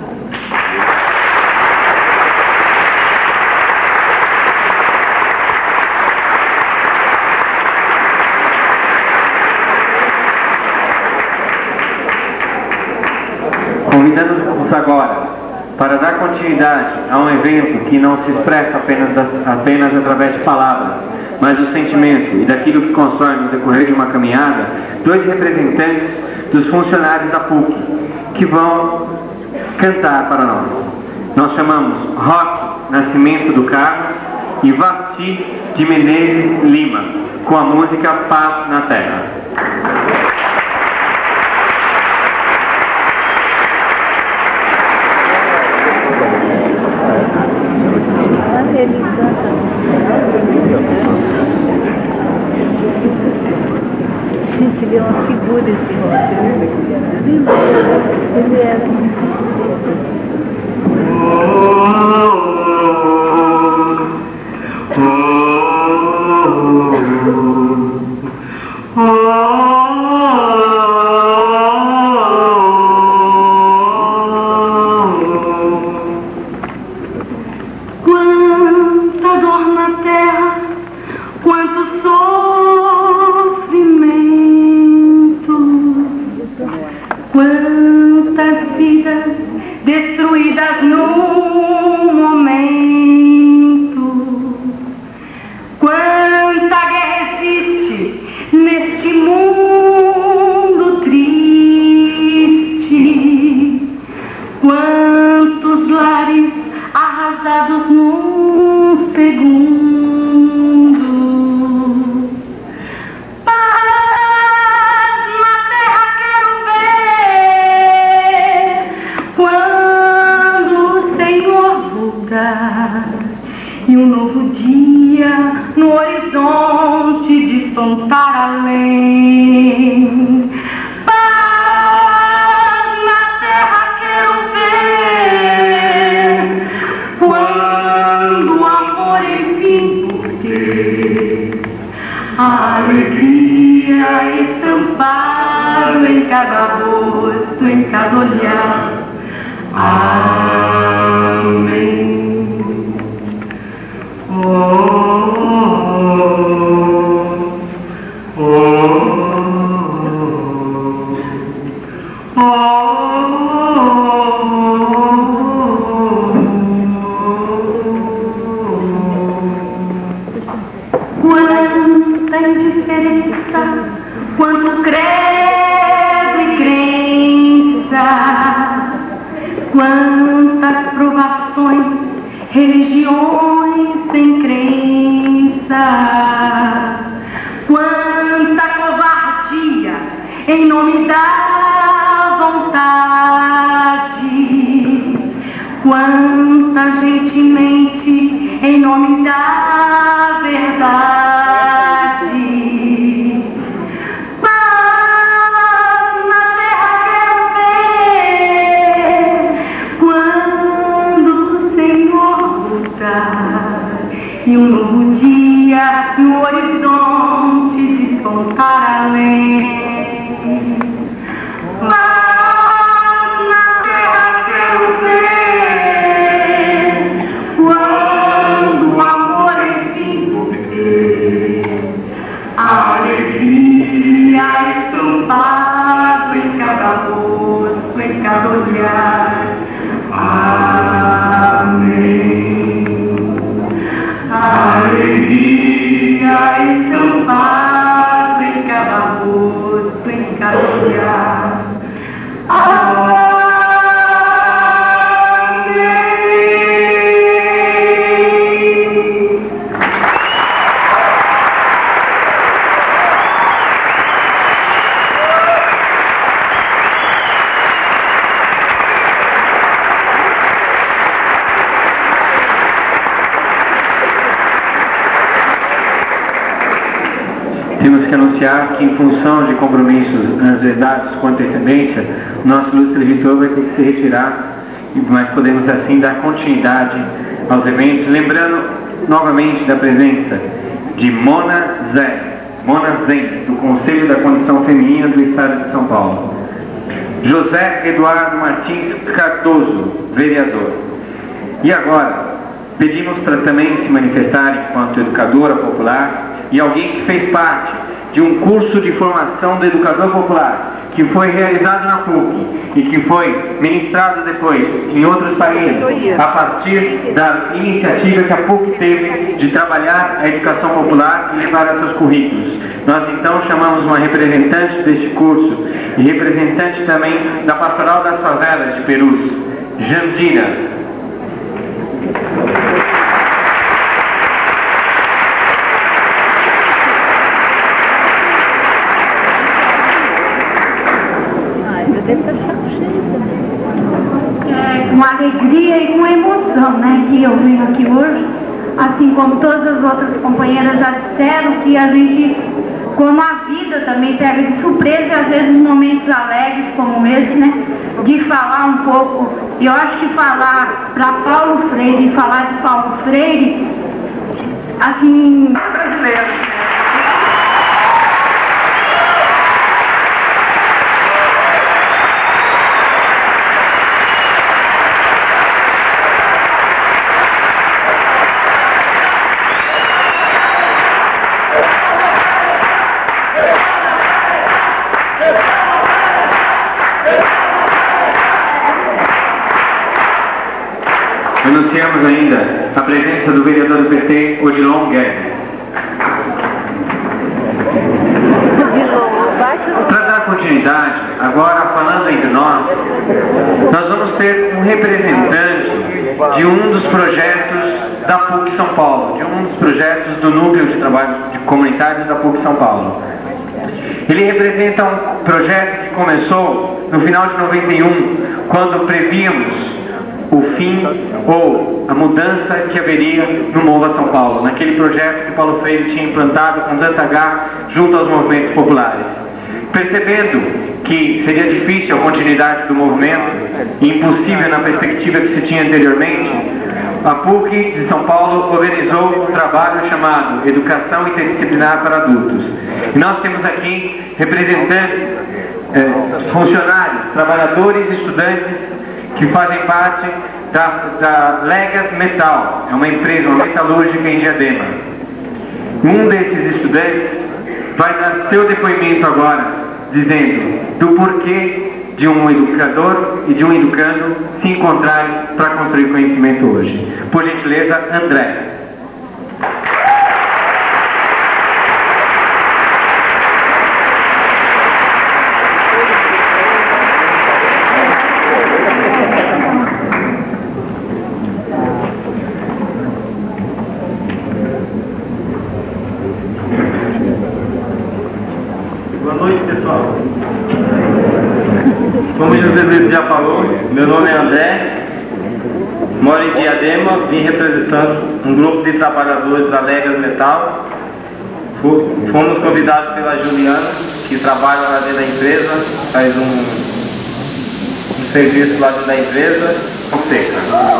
Convidamos-nos agora para dar continuidade a um evento que não se expressa apenas, das, apenas através de palavras, mas do sentimento e daquilo que constrói no decorrer de uma caminhada, dois representantes dos funcionários da P U C, que vão cantar para nós. Nós chamamos Roque Nascimento do Carmo e Vasti de Menezes Lima, com a música Paz na Terra. Gente, ele é uma figura esse rosto. Ele é. Quanta dor na terra, quanto sofrimento, quantas vidas destruídas num momento, quanta guerra existe neste mundo triste, quantos lares arrasados num segundo. Paz na terra quero ver quando o Senhor voltar e um novo dia no horizonte despontar além. Paz na terra quero ver quando o amor enfim ter a alegria estampado em cada rosto, em cada olhar. Amém. Oh, oh, oh, quanta indiferença, quanto credo e crença, quantas provações, religiões sem crença, quanta covardia em nome da vontade, quanta gente mente em nome da verdade. Paz na terra quero ver quando o Senhor voltar e um novo dia no horizonte despontar além. Paz na terra quero ver quando o amor enfim ter a alegria estampado em cada rosto, em cada olhar. Amém. Alegria estampada em cada rosto, em cada olhar. Amém. Temos que anunciar que, em função de compromissos agendados com antecedência, o nosso ilustre editor vai ter que se retirar, mas podemos assim dar continuidade aos eventos, lembrando novamente da presença de Mona Zé, Mona Zen, do Conselho da Condição Feminina do Estado de São Paulo, José Eduardo Martins Cardoso, vereador. E agora, pedimos para também se manifestar enquanto educadora popular e alguém que fez parte de um curso de formação do educador popular, que foi realizado na P U C e que foi ministrado depois em outros países, a partir da iniciativa que a P U C teve de trabalhar a educação popular e levar a seus currículos. Nós então chamamos uma representante deste curso e representante também da Pastoral das Favelas de Perus, Jandira. É com alegria e com emoção, né, que eu venho aqui hoje, assim como todas as outras companheiras já disseram, que a gente, como a vida também pega de surpresa, e às vezes em momentos alegres como esse, né, de falar um pouco. E eu acho que falar para Paulo Freire, falar de Paulo Freire, assim, brasileiro. Anunciamos ainda a presença do vereador do P T, Odilon Guedes. Para dar continuidade, agora falando entre nós, nós vamos ter um representante de um dos projetos da P U C São Paulo, de um dos projetos do Núcleo de Trabalho de Comunitários da P U C São Paulo. Ele representa um projeto que começou no final de noventa e um, quando prevíamos o fim ou a mudança que haveria no Mova São Paulo, naquele projeto que Paulo Freire tinha implantado com tanta garra junto aos movimentos populares. Percebendo que seria difícil a continuidade do movimento, e impossível na perspectiva que se tinha anteriormente, a P U C de São Paulo organizou um trabalho chamado Educação Interdisciplinar para Adultos. E nós temos aqui representantes, eh, funcionários, trabalhadores e estudantes que fazem parte da, da Legas Metal, é uma empresa, uma metalúrgica em Diadema. Um desses estudantes vai dar seu depoimento agora, dizendo do porquê de um educador e de um educando se encontrarem para construir conhecimento hoje. Por gentileza, André. Como o José Brito já falou, meu nome é André, moro em Diadema, vim representando um grupo de trabalhadores da Legas Metal. Fomos convidados pela Juliana, que trabalha lá dentro da empresa, faz um, um serviço lá dentro da empresa, Fonseca.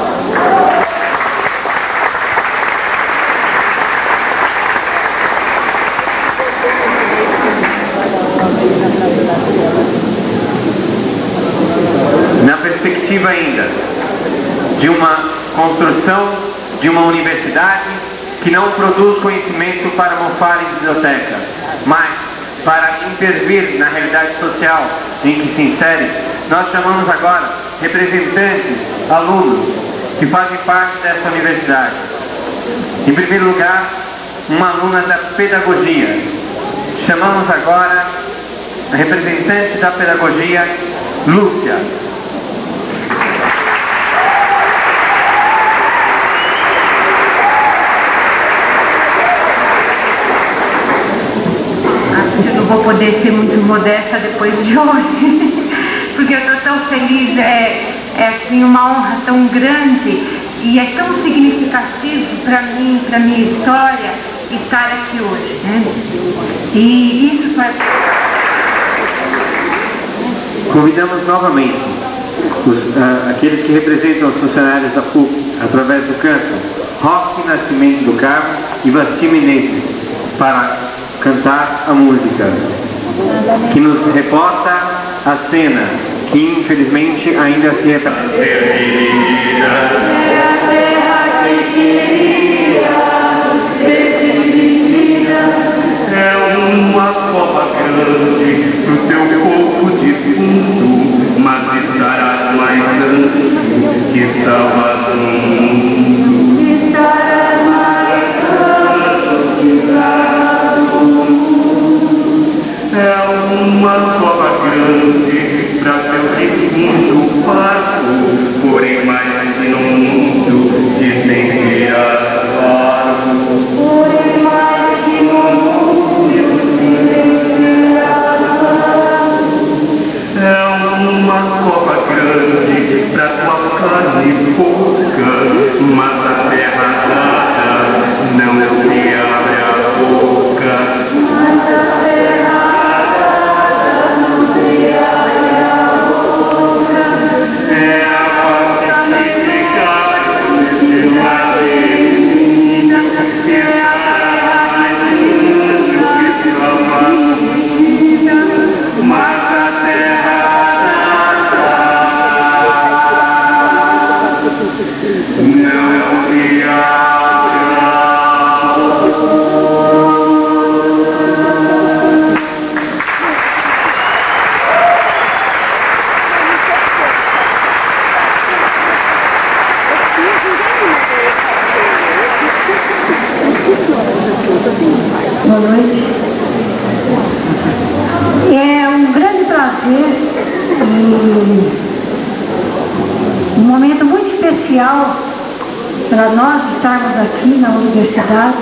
Na perspectiva ainda de uma construção de uma universidade que não produz conhecimento para mofar em biblioteca, mas para intervir na realidade social em que se insere, nós chamamos agora representantes, alunos que fazem parte dessa universidade. Em primeiro lugar, uma aluna da pedagogia. Chamamos agora a representante da pedagogia, Lúcia. Vou poder ser muito modesta depois de hoje, porque eu estou tão feliz, é, é assim, uma honra tão grande e é tão significativo para mim, para minha história, estar aqui hoje, né? E isso faz... Convidamos novamente os, uh, aqueles que representam os funcionários da P U C, através do canto Roque Nascimento do Carmo e Vasti Menezes, para cantar a música que nos reporta a cena que infelizmente ainda se repete. É uma cova grande pro teu corpo de uma cova grande pra seu requinte parco, porém mais que no mundo dizem que era claro. Porém mais que no mundo dizem que era claro. É uma cova grande pra tua carne pouca, mas a terra nada não se abre a boca. Mas a terra nada não se abre a boca. É a pacífica de uma vida, é a terra mais inútil que se ama, mas a terra não se abre. Boa noite. É um grande prazer e um momento muito especial para nós estarmos aqui na universidade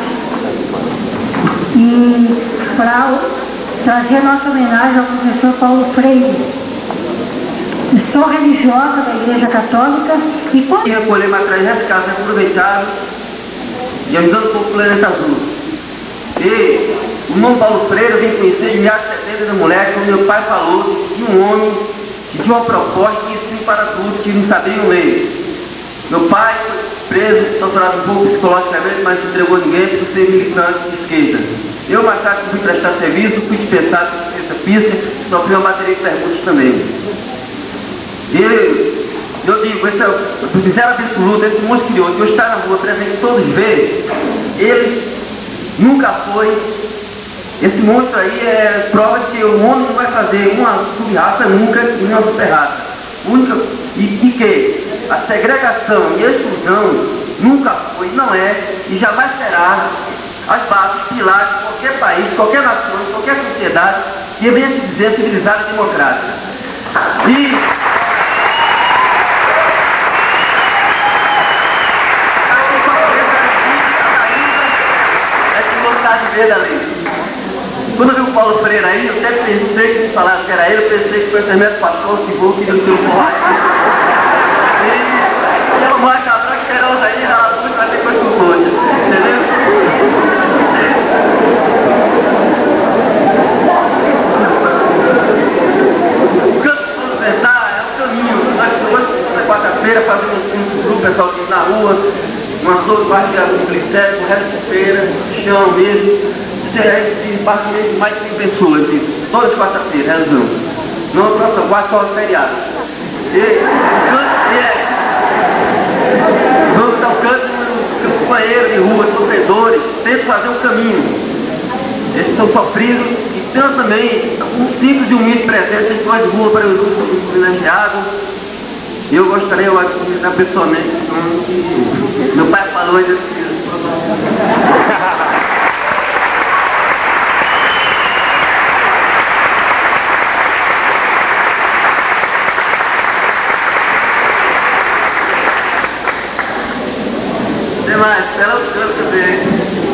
e para trazer nossa homenagem ao professor Paulo Freire. Sou religiosa da Igreja Católica e quando... E recolher materiais rescates aproveitados e ajudando o povo do planeta azul. E o irmão Paulo Freire eu vim conhecer em mil novecentos e setenta da moleque, quando meu pai falou de um homem que tinha uma proposta que ensino para tudo, que não sabiam ler. Meu pai foi preso, torturado um pouco psicologicamente, mas não entregou ninguém por ser militante de esquerda. Eu, mais tarde, fui prestar serviço, fui dispensado por essa pista, sofri uma bateria de perguntas também. E eu digo, esse é o sincero absoluto, esse monstro criou, que eu estar na rua presente todos verem, ele nunca foi. Esse monstro aí é prova de que o homem não vai fazer uma sub-raça nunca e uma super-raça. Única, e, e que a segregação e a exclusão nunca foi, não é e jamais será as bases, pilares de qualquer país, qualquer nação, qualquer sociedade que venha se dizer civilizada e democrática. E é que vontade de ver da lei. Quando eu vi o Paulo Freire aí, eu até pensei que falaram que era ele, eu pensei que foi o Hermeto Pastor, que vou que deu seu forrado. E eu mostro a branca cheirosa aí, ela muito vai ter coisa com coisa, entendeu? O que eu preciso pensar é o caminho. Nós hoje, na quarta-feira, fazemos um grupo, pessoal aqui na rua, uma sopa, parte do glicério, o resto de feira, chão mesmo. De basicamente mais de cem pessoas, assim, todas as quarta-feiras, realizamos. Não, nossa, quase só os feriados. E, e é, vamos ao canto dos companheiros de rua, sofredores, tentam fazer um caminho. Eles estão sofridos e tanto também um simples e humilde presente em de rua para os privilegiados. Eu gostaria de comentar pessoalmente, que meu pai falou ainda assim. Demais, espera o canto também.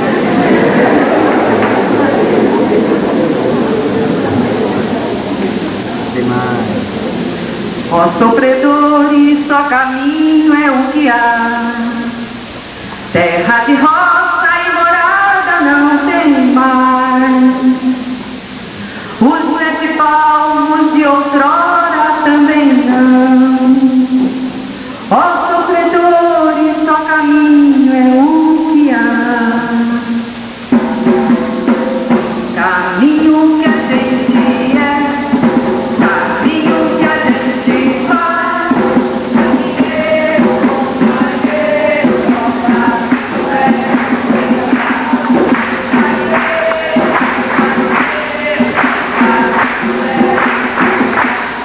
Demais. Ó sofredores, só caminho é o que há. Terra de roça e morada não tem mais. Os sete palmos de outrora também não. Ó sofredores, só caminho é o que há. Caminho que a gente é, caminho que a gente faz. Caminheiro, companheiro, companheiro é. Caminheiro, companheiro, companheiro é.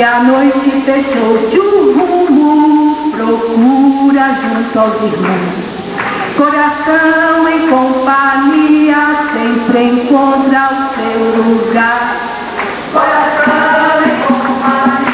a noite fechou-se o rumo, procura junto aos irmãos. Coração em companhia sempre encontra o seu lugar. Coração em companhia.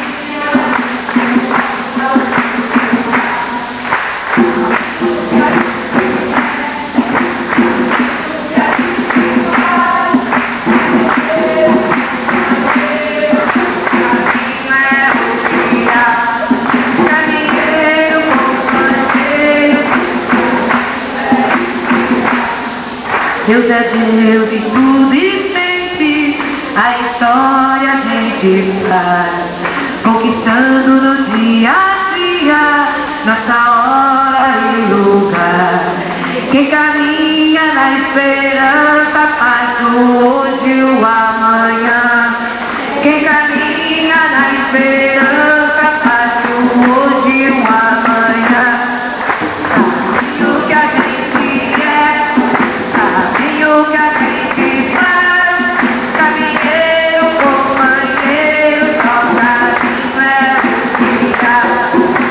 Deus é Deus e tudo e sempre a história a gente faz, conquistando no dia a dia nossa hora e lugar. Quem caminha na esperança faz o hoje e o amanhã. Quem caminha na esperança faz o hoje e o amanhã. Sabe o que a gente é, sabe o que a gente faz. Caminheiro, companheiro, só caminho é ficar.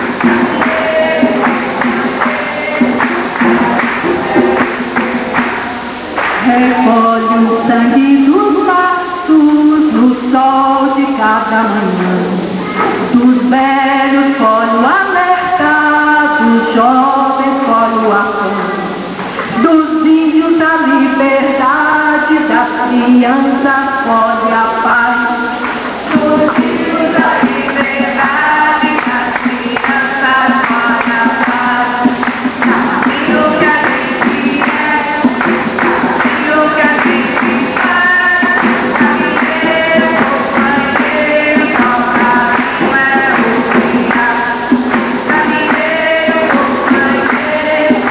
Recolhe o sangue dos pastos no sol de cada manhã. Dos velhos colhe o alerta, dos jovens colhe o afã. Dos índios a liberdade, das crianças colhe a paz. Dos índios a liberdade, das crianças colhe a paz. Sabe o que a gente é, sabe o que a gente faz. Caminheiro, companheiro, só caminho é o criar. Caminheiro, companheiro.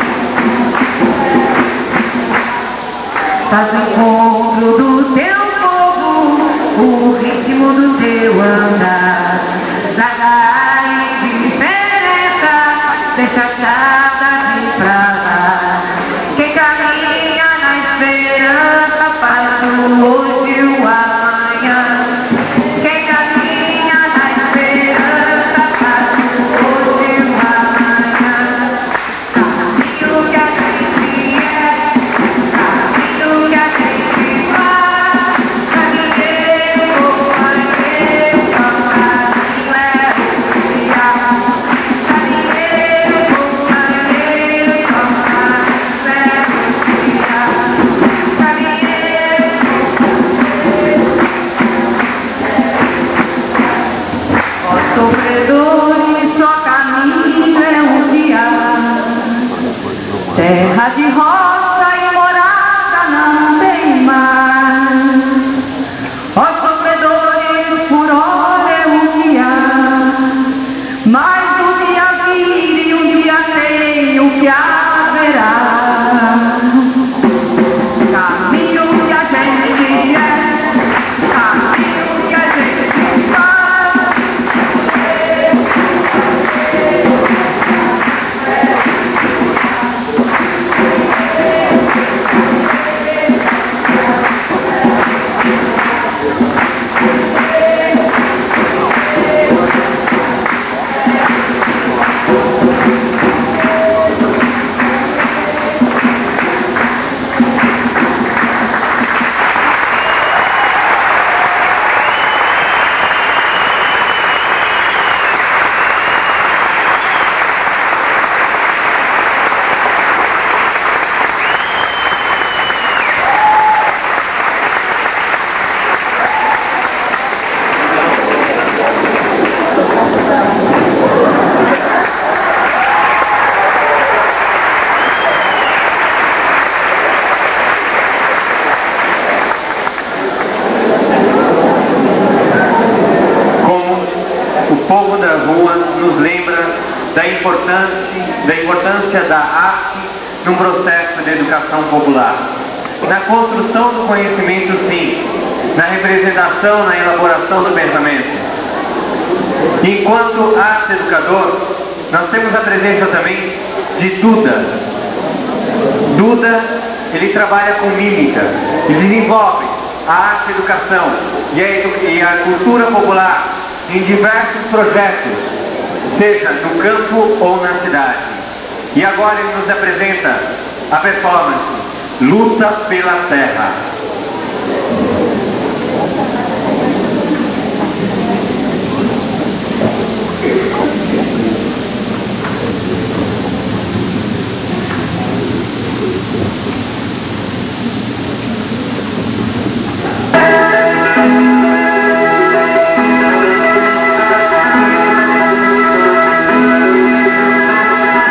Faz o encontro do teu povo, o ritmo do teu andar. Larga a indiferença, deixa a saudade pra lá. Quem caminha na esperança faz o hoje e o amanhã. Quem caminha na esperança faz o hoje e o amanhã. Sabe o que a gente é, sabe o que a gente faz. Caminheiro, companheiro, só caminho é o criar. Caminheiro, companheiro, só caminho é o criar. Caminheiro, ó sofredores, só caminho é o criar. Terra de roça e morada não tem mais. Ó sofredores, por hora é o que há. Mas um dia vira e um dia tem o que haverá. Caminho que a gente é, caminho que a gente faz. nos lembra da importância, da importância da arte num processo de educação popular. Na construção do conhecimento, sim. Na representação, na elaboração do pensamento. Enquanto arte educador, nós temos a presença também de Duda. Duda, ele trabalha com mímica e desenvolve a arte educação e a, edu e a cultura popular em diversos projetos, seja no campo ou na cidade. E agora ele nos apresenta a performance Luta pela Terra.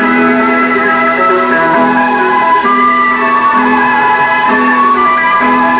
Thank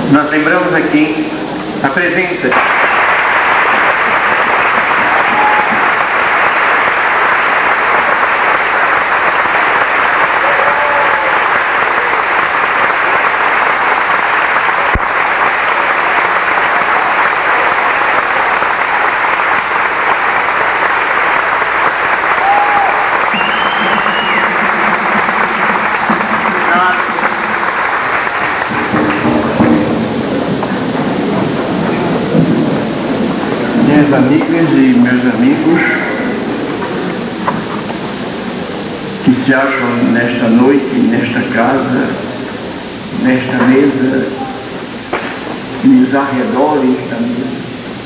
nós lembramos aqui a presença minhas amigas e meus amigos que se acham nesta noite, nesta casa, nesta mesa, nos arredores da mesa.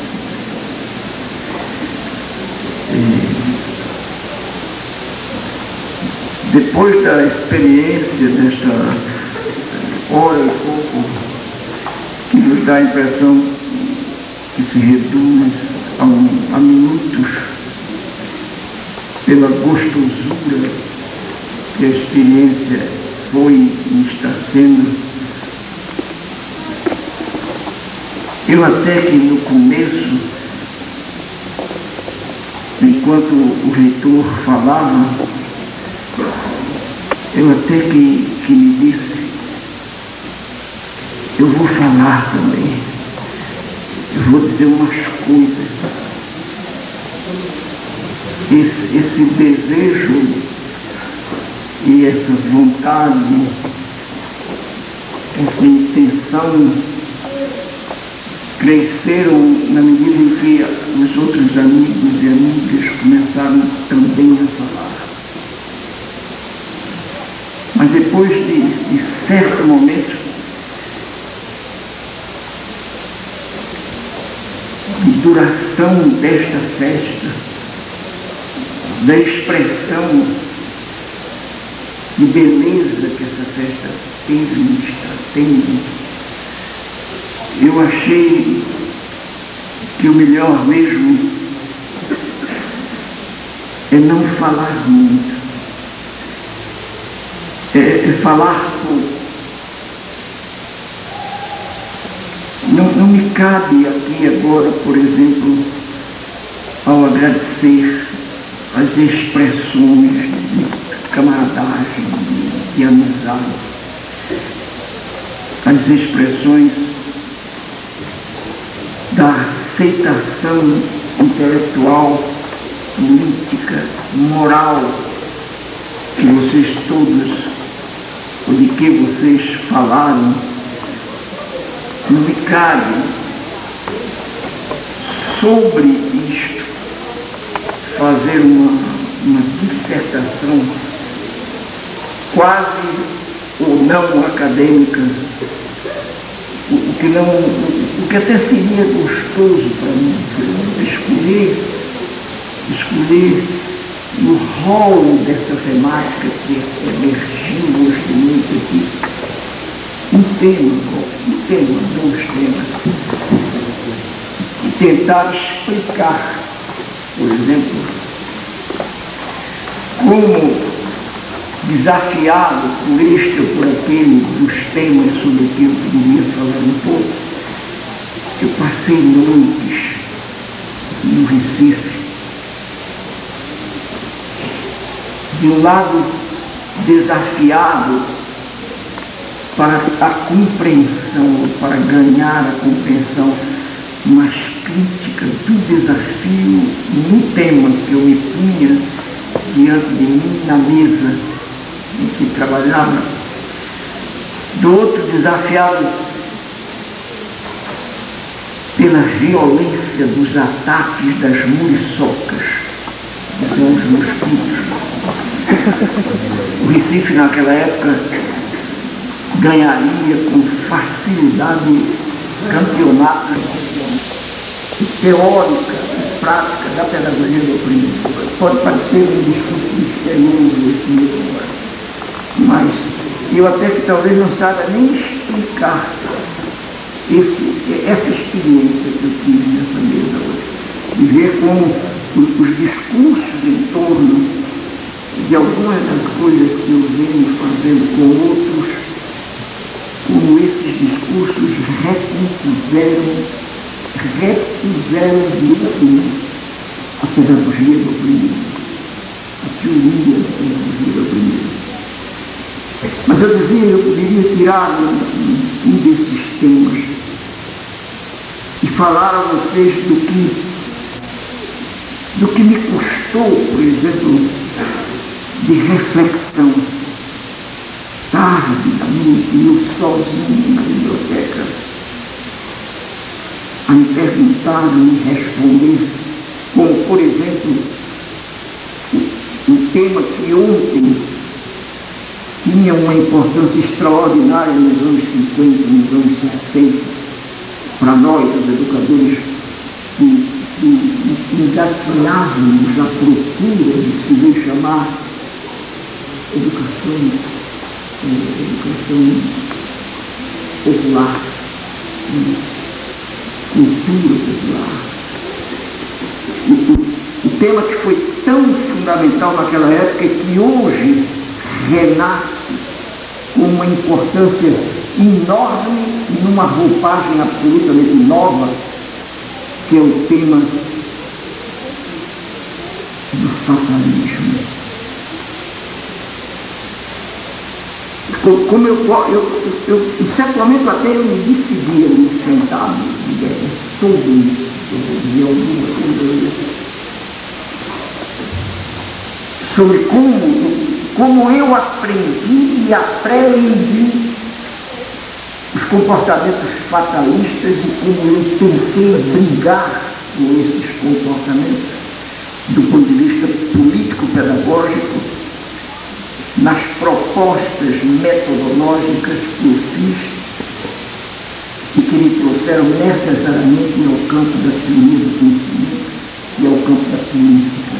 E depois da experiência desta hora e pouco, que nos dá a impressão que se reduz a, um, a minutos pela gostosura que a experiência foi e está sendo, eu até que no começo, enquanto o reitor falava, eu até que, que me disse, eu vou falar também, eu vou dizer umas coisas. Esse, esse desejo e essa vontade, essa intenção cresceram na medida em que os outros amigos e amigas começaram também a falar. Mas depois de, de certo momento, de duração desta festa, da expressão de beleza que essa festa teve e está tendo, eu achei que o melhor mesmo é não falar muito, é, é falar pouco. Não, não me cabe aqui agora, por exemplo, ao agradecer as expressões de camaradagem, de amizade, as expressões da aceitação intelectual, política, moral que vocês todos, ou de que vocês falaram. Não me cabe sobre isto fazer uma, uma dissertação quase ou não acadêmica, o, o que não, o, o que até seria gostoso para mim, escolher, escolher no rol dessa temática que emergiu hoje de noite aqui, um tema, um tema, dois temas, e tentar explicar, por exemplo, como, desafiado por este ou por aquele dos temas sobre que eu poderia falar um pouco, eu passei noites no Recife, de um lado desafiado para a compreensão, para ganhar a compreensão mais crítica do desafio no tema que eu me punha diante de mim na mesa em que trabalhava. Do outro, desafiado pela violência dos ataques das muriçocas, que são os mosquitos. O Recife, naquela época, ganharia com facilidade campeonatos teórica e prática da pedagogia do oprimido. Pode parecer um discurso misterioso esse mesmo, mas eu até que talvez não saiba nem explicar esse, essa experiência que eu tive nessa mesa hoje, de ver como os, os discursos em torno de algumas das coisas que eu venho fazendo com outros como esses discursos repuseram, repuseram diretamente a pedagogia do oprimido, a teoria da pedagogia do oprimido. Mas eu dizia, eu poderia tirar um, um desses temas e falar a vocês do que, do que me custou, por exemplo, de reflexão, tarde da noite, eu sozinho na biblioteca, a me perguntar, a me responder, como, por exemplo, um tema que ontem tinha uma importância extraordinária nos anos cinquenta, nos anos sessenta, para nós, os educadores, que, que engatinhávamos à procura de se ver chamar educação, é, educação popular, é, cultura popular. O, o, o tema que foi tão fundamental naquela época e que hoje renasce com uma importância enorme e numa roupagem absolutamente nova, que é o tema do fatalismo. Como eu, eu, eu, em certo momento até eu me decidi a me sentar sobre isso, de alguma coisa, sobre como, como eu aprendi e aprendi os comportamentos fatalistas e como eu tentei brigar com esses comportamentos do ponto de vista político-pedagógico nas propostas metodológicas que eu fiz e que me trouxeram necessariamente ao campo da teoria do conhecimento e ao campo da política.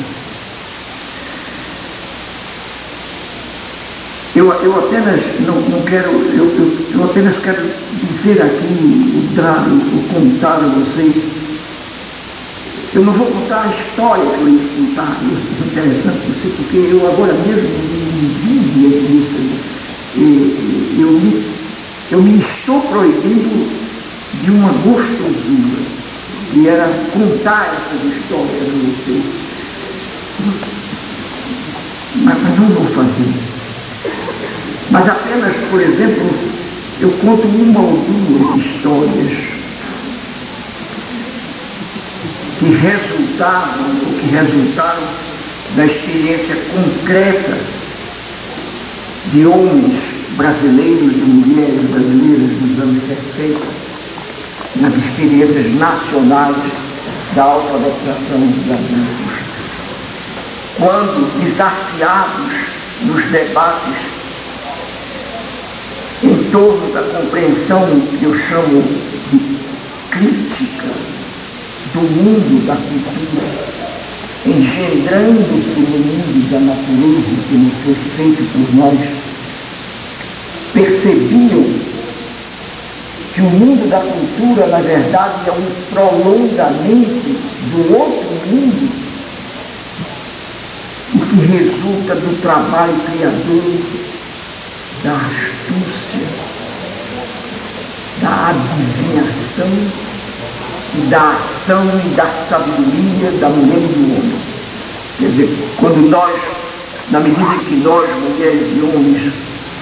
Eu, eu apenas não, não quero, eu, eu, eu apenas quero dizer aqui, dar, contar a vocês. Eu não vou contar a história que eu ia contar, isso é interessante, porque eu agora mesmo me vivo isso. Eu me, eu me estou proibindo de uma gostosura, que era contar essas histórias a vocês. Mas, mas não vou fazer. Mas apenas, por exemplo, eu conto uma ou duas histórias que resultavam, ou que resultaram da experiência concreta de homens brasileiros e mulheres brasileiras dos anos sessenta, nas experiências nacionais da alfabetização dos adultos. Quando desafiados nos debates em torno da compreensão que eu chamo de crítica do mundo da cultura, engendrando-se no mundo da natureza que nos foi feito por nós, percebiam que o mundo da cultura, na verdade, é um prolongamento do outro mundo, o que resulta do trabalho criador, da astúcia, da adivinhação e da ação e da sabedoria da mulher e do homem. Quer dizer, quando nós, na medida que nós, mulheres e homens,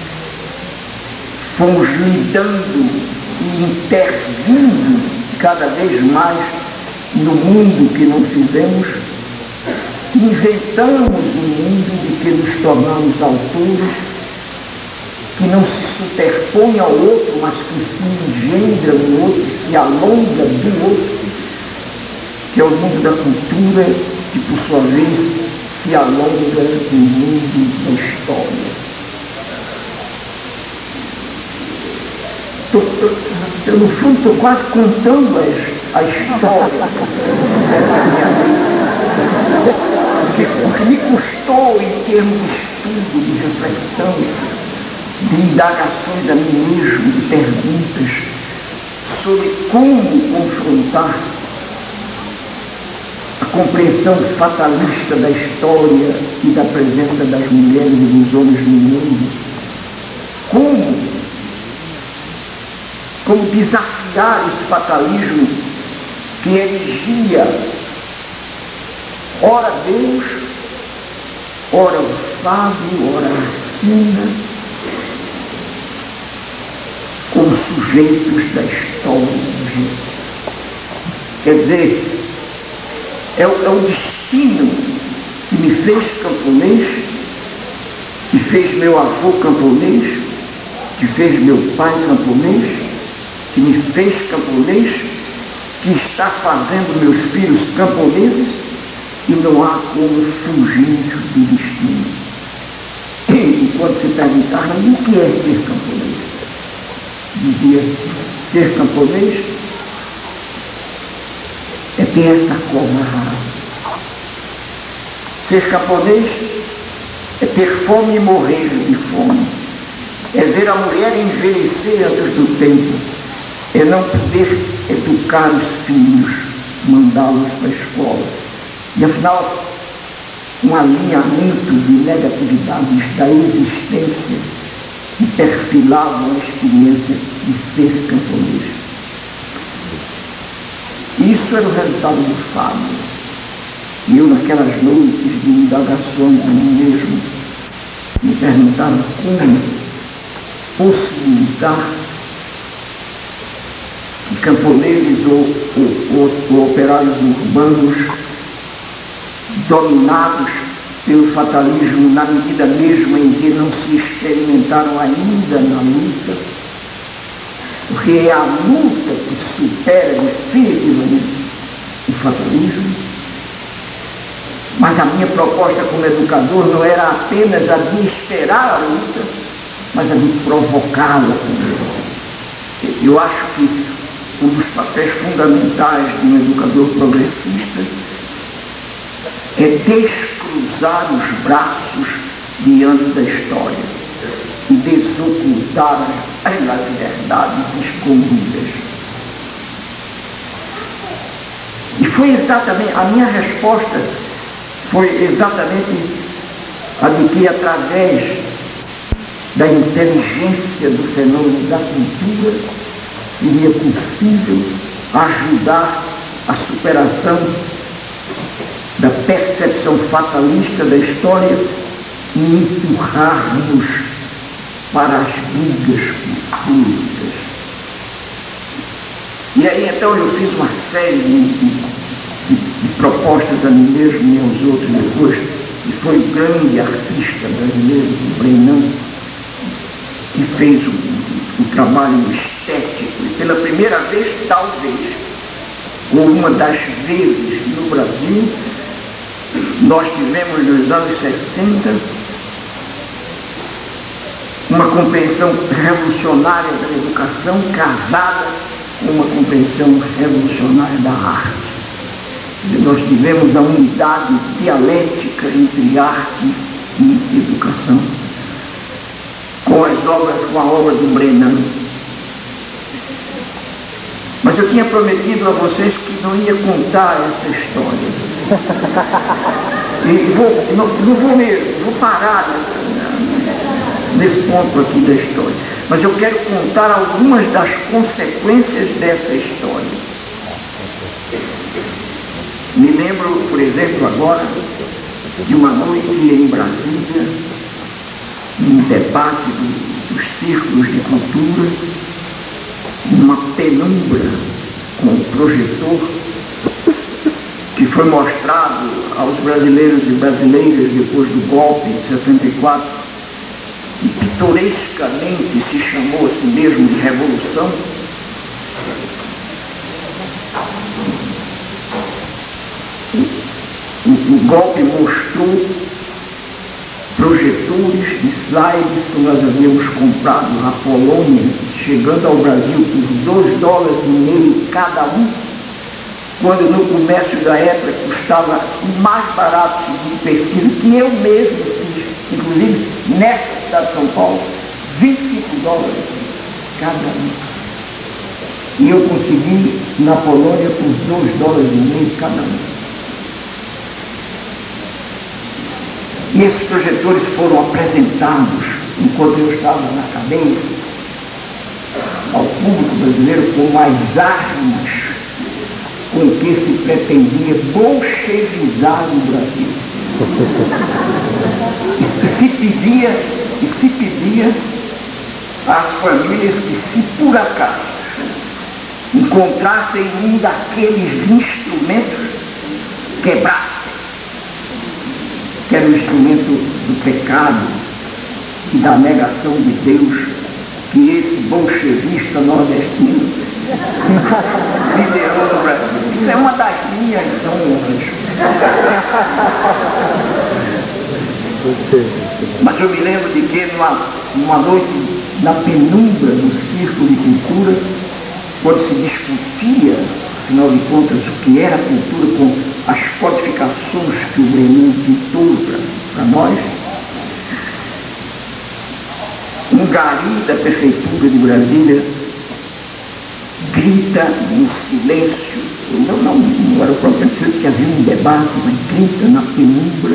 fomos lidando e intervindo cada vez mais no mundo que não fizemos, inventamos um mundo de que nos tornamos autores, que não se superpõe ao outro, mas que se engendra no outro, se alonga do outro, que é o mundo da cultura, que por sua vez se alonga no mundo da história. Tô, tô, eu, no fundo, estou quase contando a, a história porque, porque me custou, em termos de estudo, de reflexão, de indagações a mim mesmo, de perguntas sobre como confrontar a compreensão fatalista da história e da presença das mulheres e dos homens no mundo. Como como desafiar esse fatalismo que erigia ora Deus, ora o sábio, ora a sina, como sujeitos da história. Quer dizer, é o, é o destino que me fez camponês, que fez meu avô camponês, que fez meu pai camponês, que me fez camponês, que está fazendo meus filhos camponeses, e não há como fugir do destino. E quando se perguntava o que é ser camponês, dizia: ser camponês é ter essa cova rara. Ser camponês é ter fome e morrer de fome. É ver a mulher envelhecer antes do tempo. É não poder educar os filhos, mandá-los para a escola. E afinal, um alinhamento de negatividades da existência que perfilavam a experiência de ser camponês. Isso era o resultado do fado. E eu, naquelas noites de indagações a mim mesmo, me perguntava como possibilitar que camponeses ou, ou, ou, ou operários urbanos dominados pelo fatalismo na medida mesmo em que não se experimentaram ainda na luta, porque é a luta que supera definitivamente o fatalismo. Mas a minha proposta como educador não era apenas a de esperar a luta, mas a de provocá-la. Eu acho que um dos papéis fundamentais de um educador progressista é descruzar os braços diante da história e desocultar as verdades escondidas. E foi exatamente, a minha resposta foi exatamente a de que, através da inteligência do fenômeno da cultura, seria possível ajudar a superação da percepção fatalista da história e empurrar-nos para as brigas públicas. E aí então eu fiz uma série de, de, de propostas a mim mesmo e aos outros depois, e foi o grande artista brasileiro, o Brenan, que fez o, o trabalho estético, e pela primeira vez, talvez, ou uma das vezes no Brasil, nós tivemos nos anos sessenta uma compreensão revolucionária da educação casada com uma compreensão revolucionária da arte. E nós tivemos a unidade dialética entre arte e educação, com as obras, com a obra do Brenan. Mas eu tinha prometido a vocês que não ia contar essa história. E vou, não, não vou mesmo, vou parar nessa, nesse ponto aqui da história. Mas eu quero contar algumas das consequências dessa história. Me lembro, por exemplo, agora, de uma noite em Brasília, num debate do, dos círculos de cultura, uma penumbra com o projetor, que foi mostrado aos brasileiros e brasileiras depois do golpe de sessenta e quatro, e pitorescamente se chamou a si mesmo de revolução. O, o golpe mostrou projetores de slides que nós havíamos comprado na Polônia, chegando ao Brasil por dois dólares e meio cada um, quando no comércio da época custava mais barato de pesquisa, que eu mesmo fiz, inclusive nessa cidade de São Paulo, vinte e cinco dólares cada um. E eu consegui na Polônia por dois dólares e meio cada um. E esses projetores foram apresentados enquanto eu estava na cadeia. ao público brasileiro como as armas com que se pretendia bolchevizar o Brasil. E se pedia, e se pedia às famílias que, se por acaso encontrassem um daqueles instrumentos, quebrassem, que era o instrumento do pecado e da negação de Deus, que esse bolchevista nordestino liderou no Brasil. Isso é uma das minhas honras. Mas eu me lembro de que numa, numa noite na penumbra do Círculo de Cultura, quando se discutia, afinal de contas, o que era a cultura com as codificações que o Brenan pintou para nós, um gari da Prefeitura de Brasília grita no silêncio, não, não, não era o próprio silêncio, que havia um debate, mas grita na penumbra: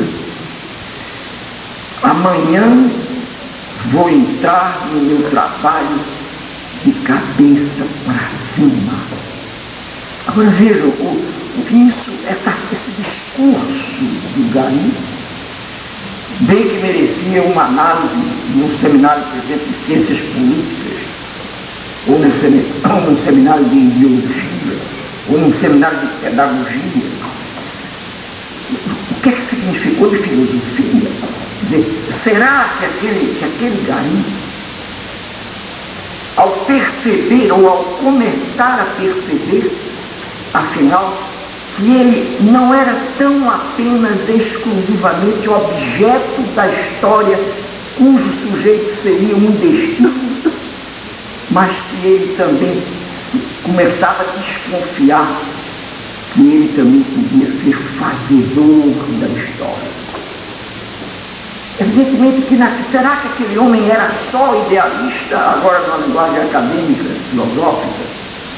amanhã vou entrar no meu trabalho de cabeça para cima. Agora vejam, o, o que isso, essa, esse discurso do Gari, bem que merecia uma análise num seminário, por exemplo, de ciências políticas, ou num, semi, ou num seminário de ideologia, ou num seminário de pedagogia. O que é que significou de filosofia? Quer dizer, será que aquele, que aquele Gari, ao perceber ou ao começar a perceber, afinal, que ele não era tão apenas exclusivamente objeto da história cujo sujeito seria um destino, mas que ele também começava a desconfiar que ele também podia ser fazedor da história. Evidentemente que na, será que aquele homem era só idealista, agora na linguagem acadêmica, filosófica?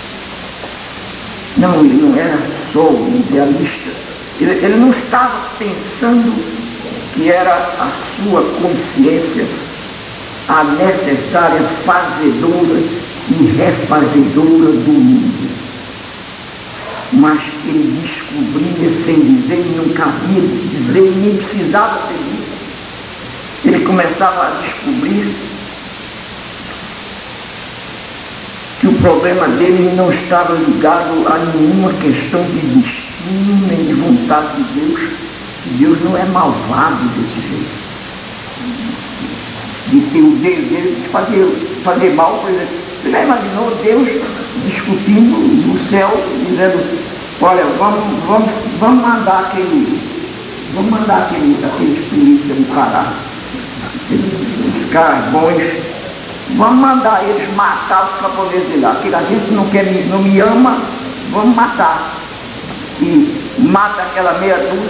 Não, ele não era só idealista. Ele, ele não estava pensando que era a sua consciência a necessária fazedora e refazedora do mundo. Mas ele descobria, sem dizer, e não cabia dizer, nem precisava ter dito. Ele começava a descobrir que o problema dele não estava ligado a nenhuma questão de destino nem de vontade de Deus. Deus não é malvado desse jeito. De ter o desejo de fazer, fazer mal, por exemplo. Você já imaginou Deus discutindo no céu, dizendo: olha, vamos, vamos, vamos mandar aquele, vamos mandar aquele, aqueles polícia do Pará, os caras bons, vamos mandar eles matá-los para poder dizer lá, que a gente não, quer, não me ama, vamos matar. E mata aquela meia dúzia.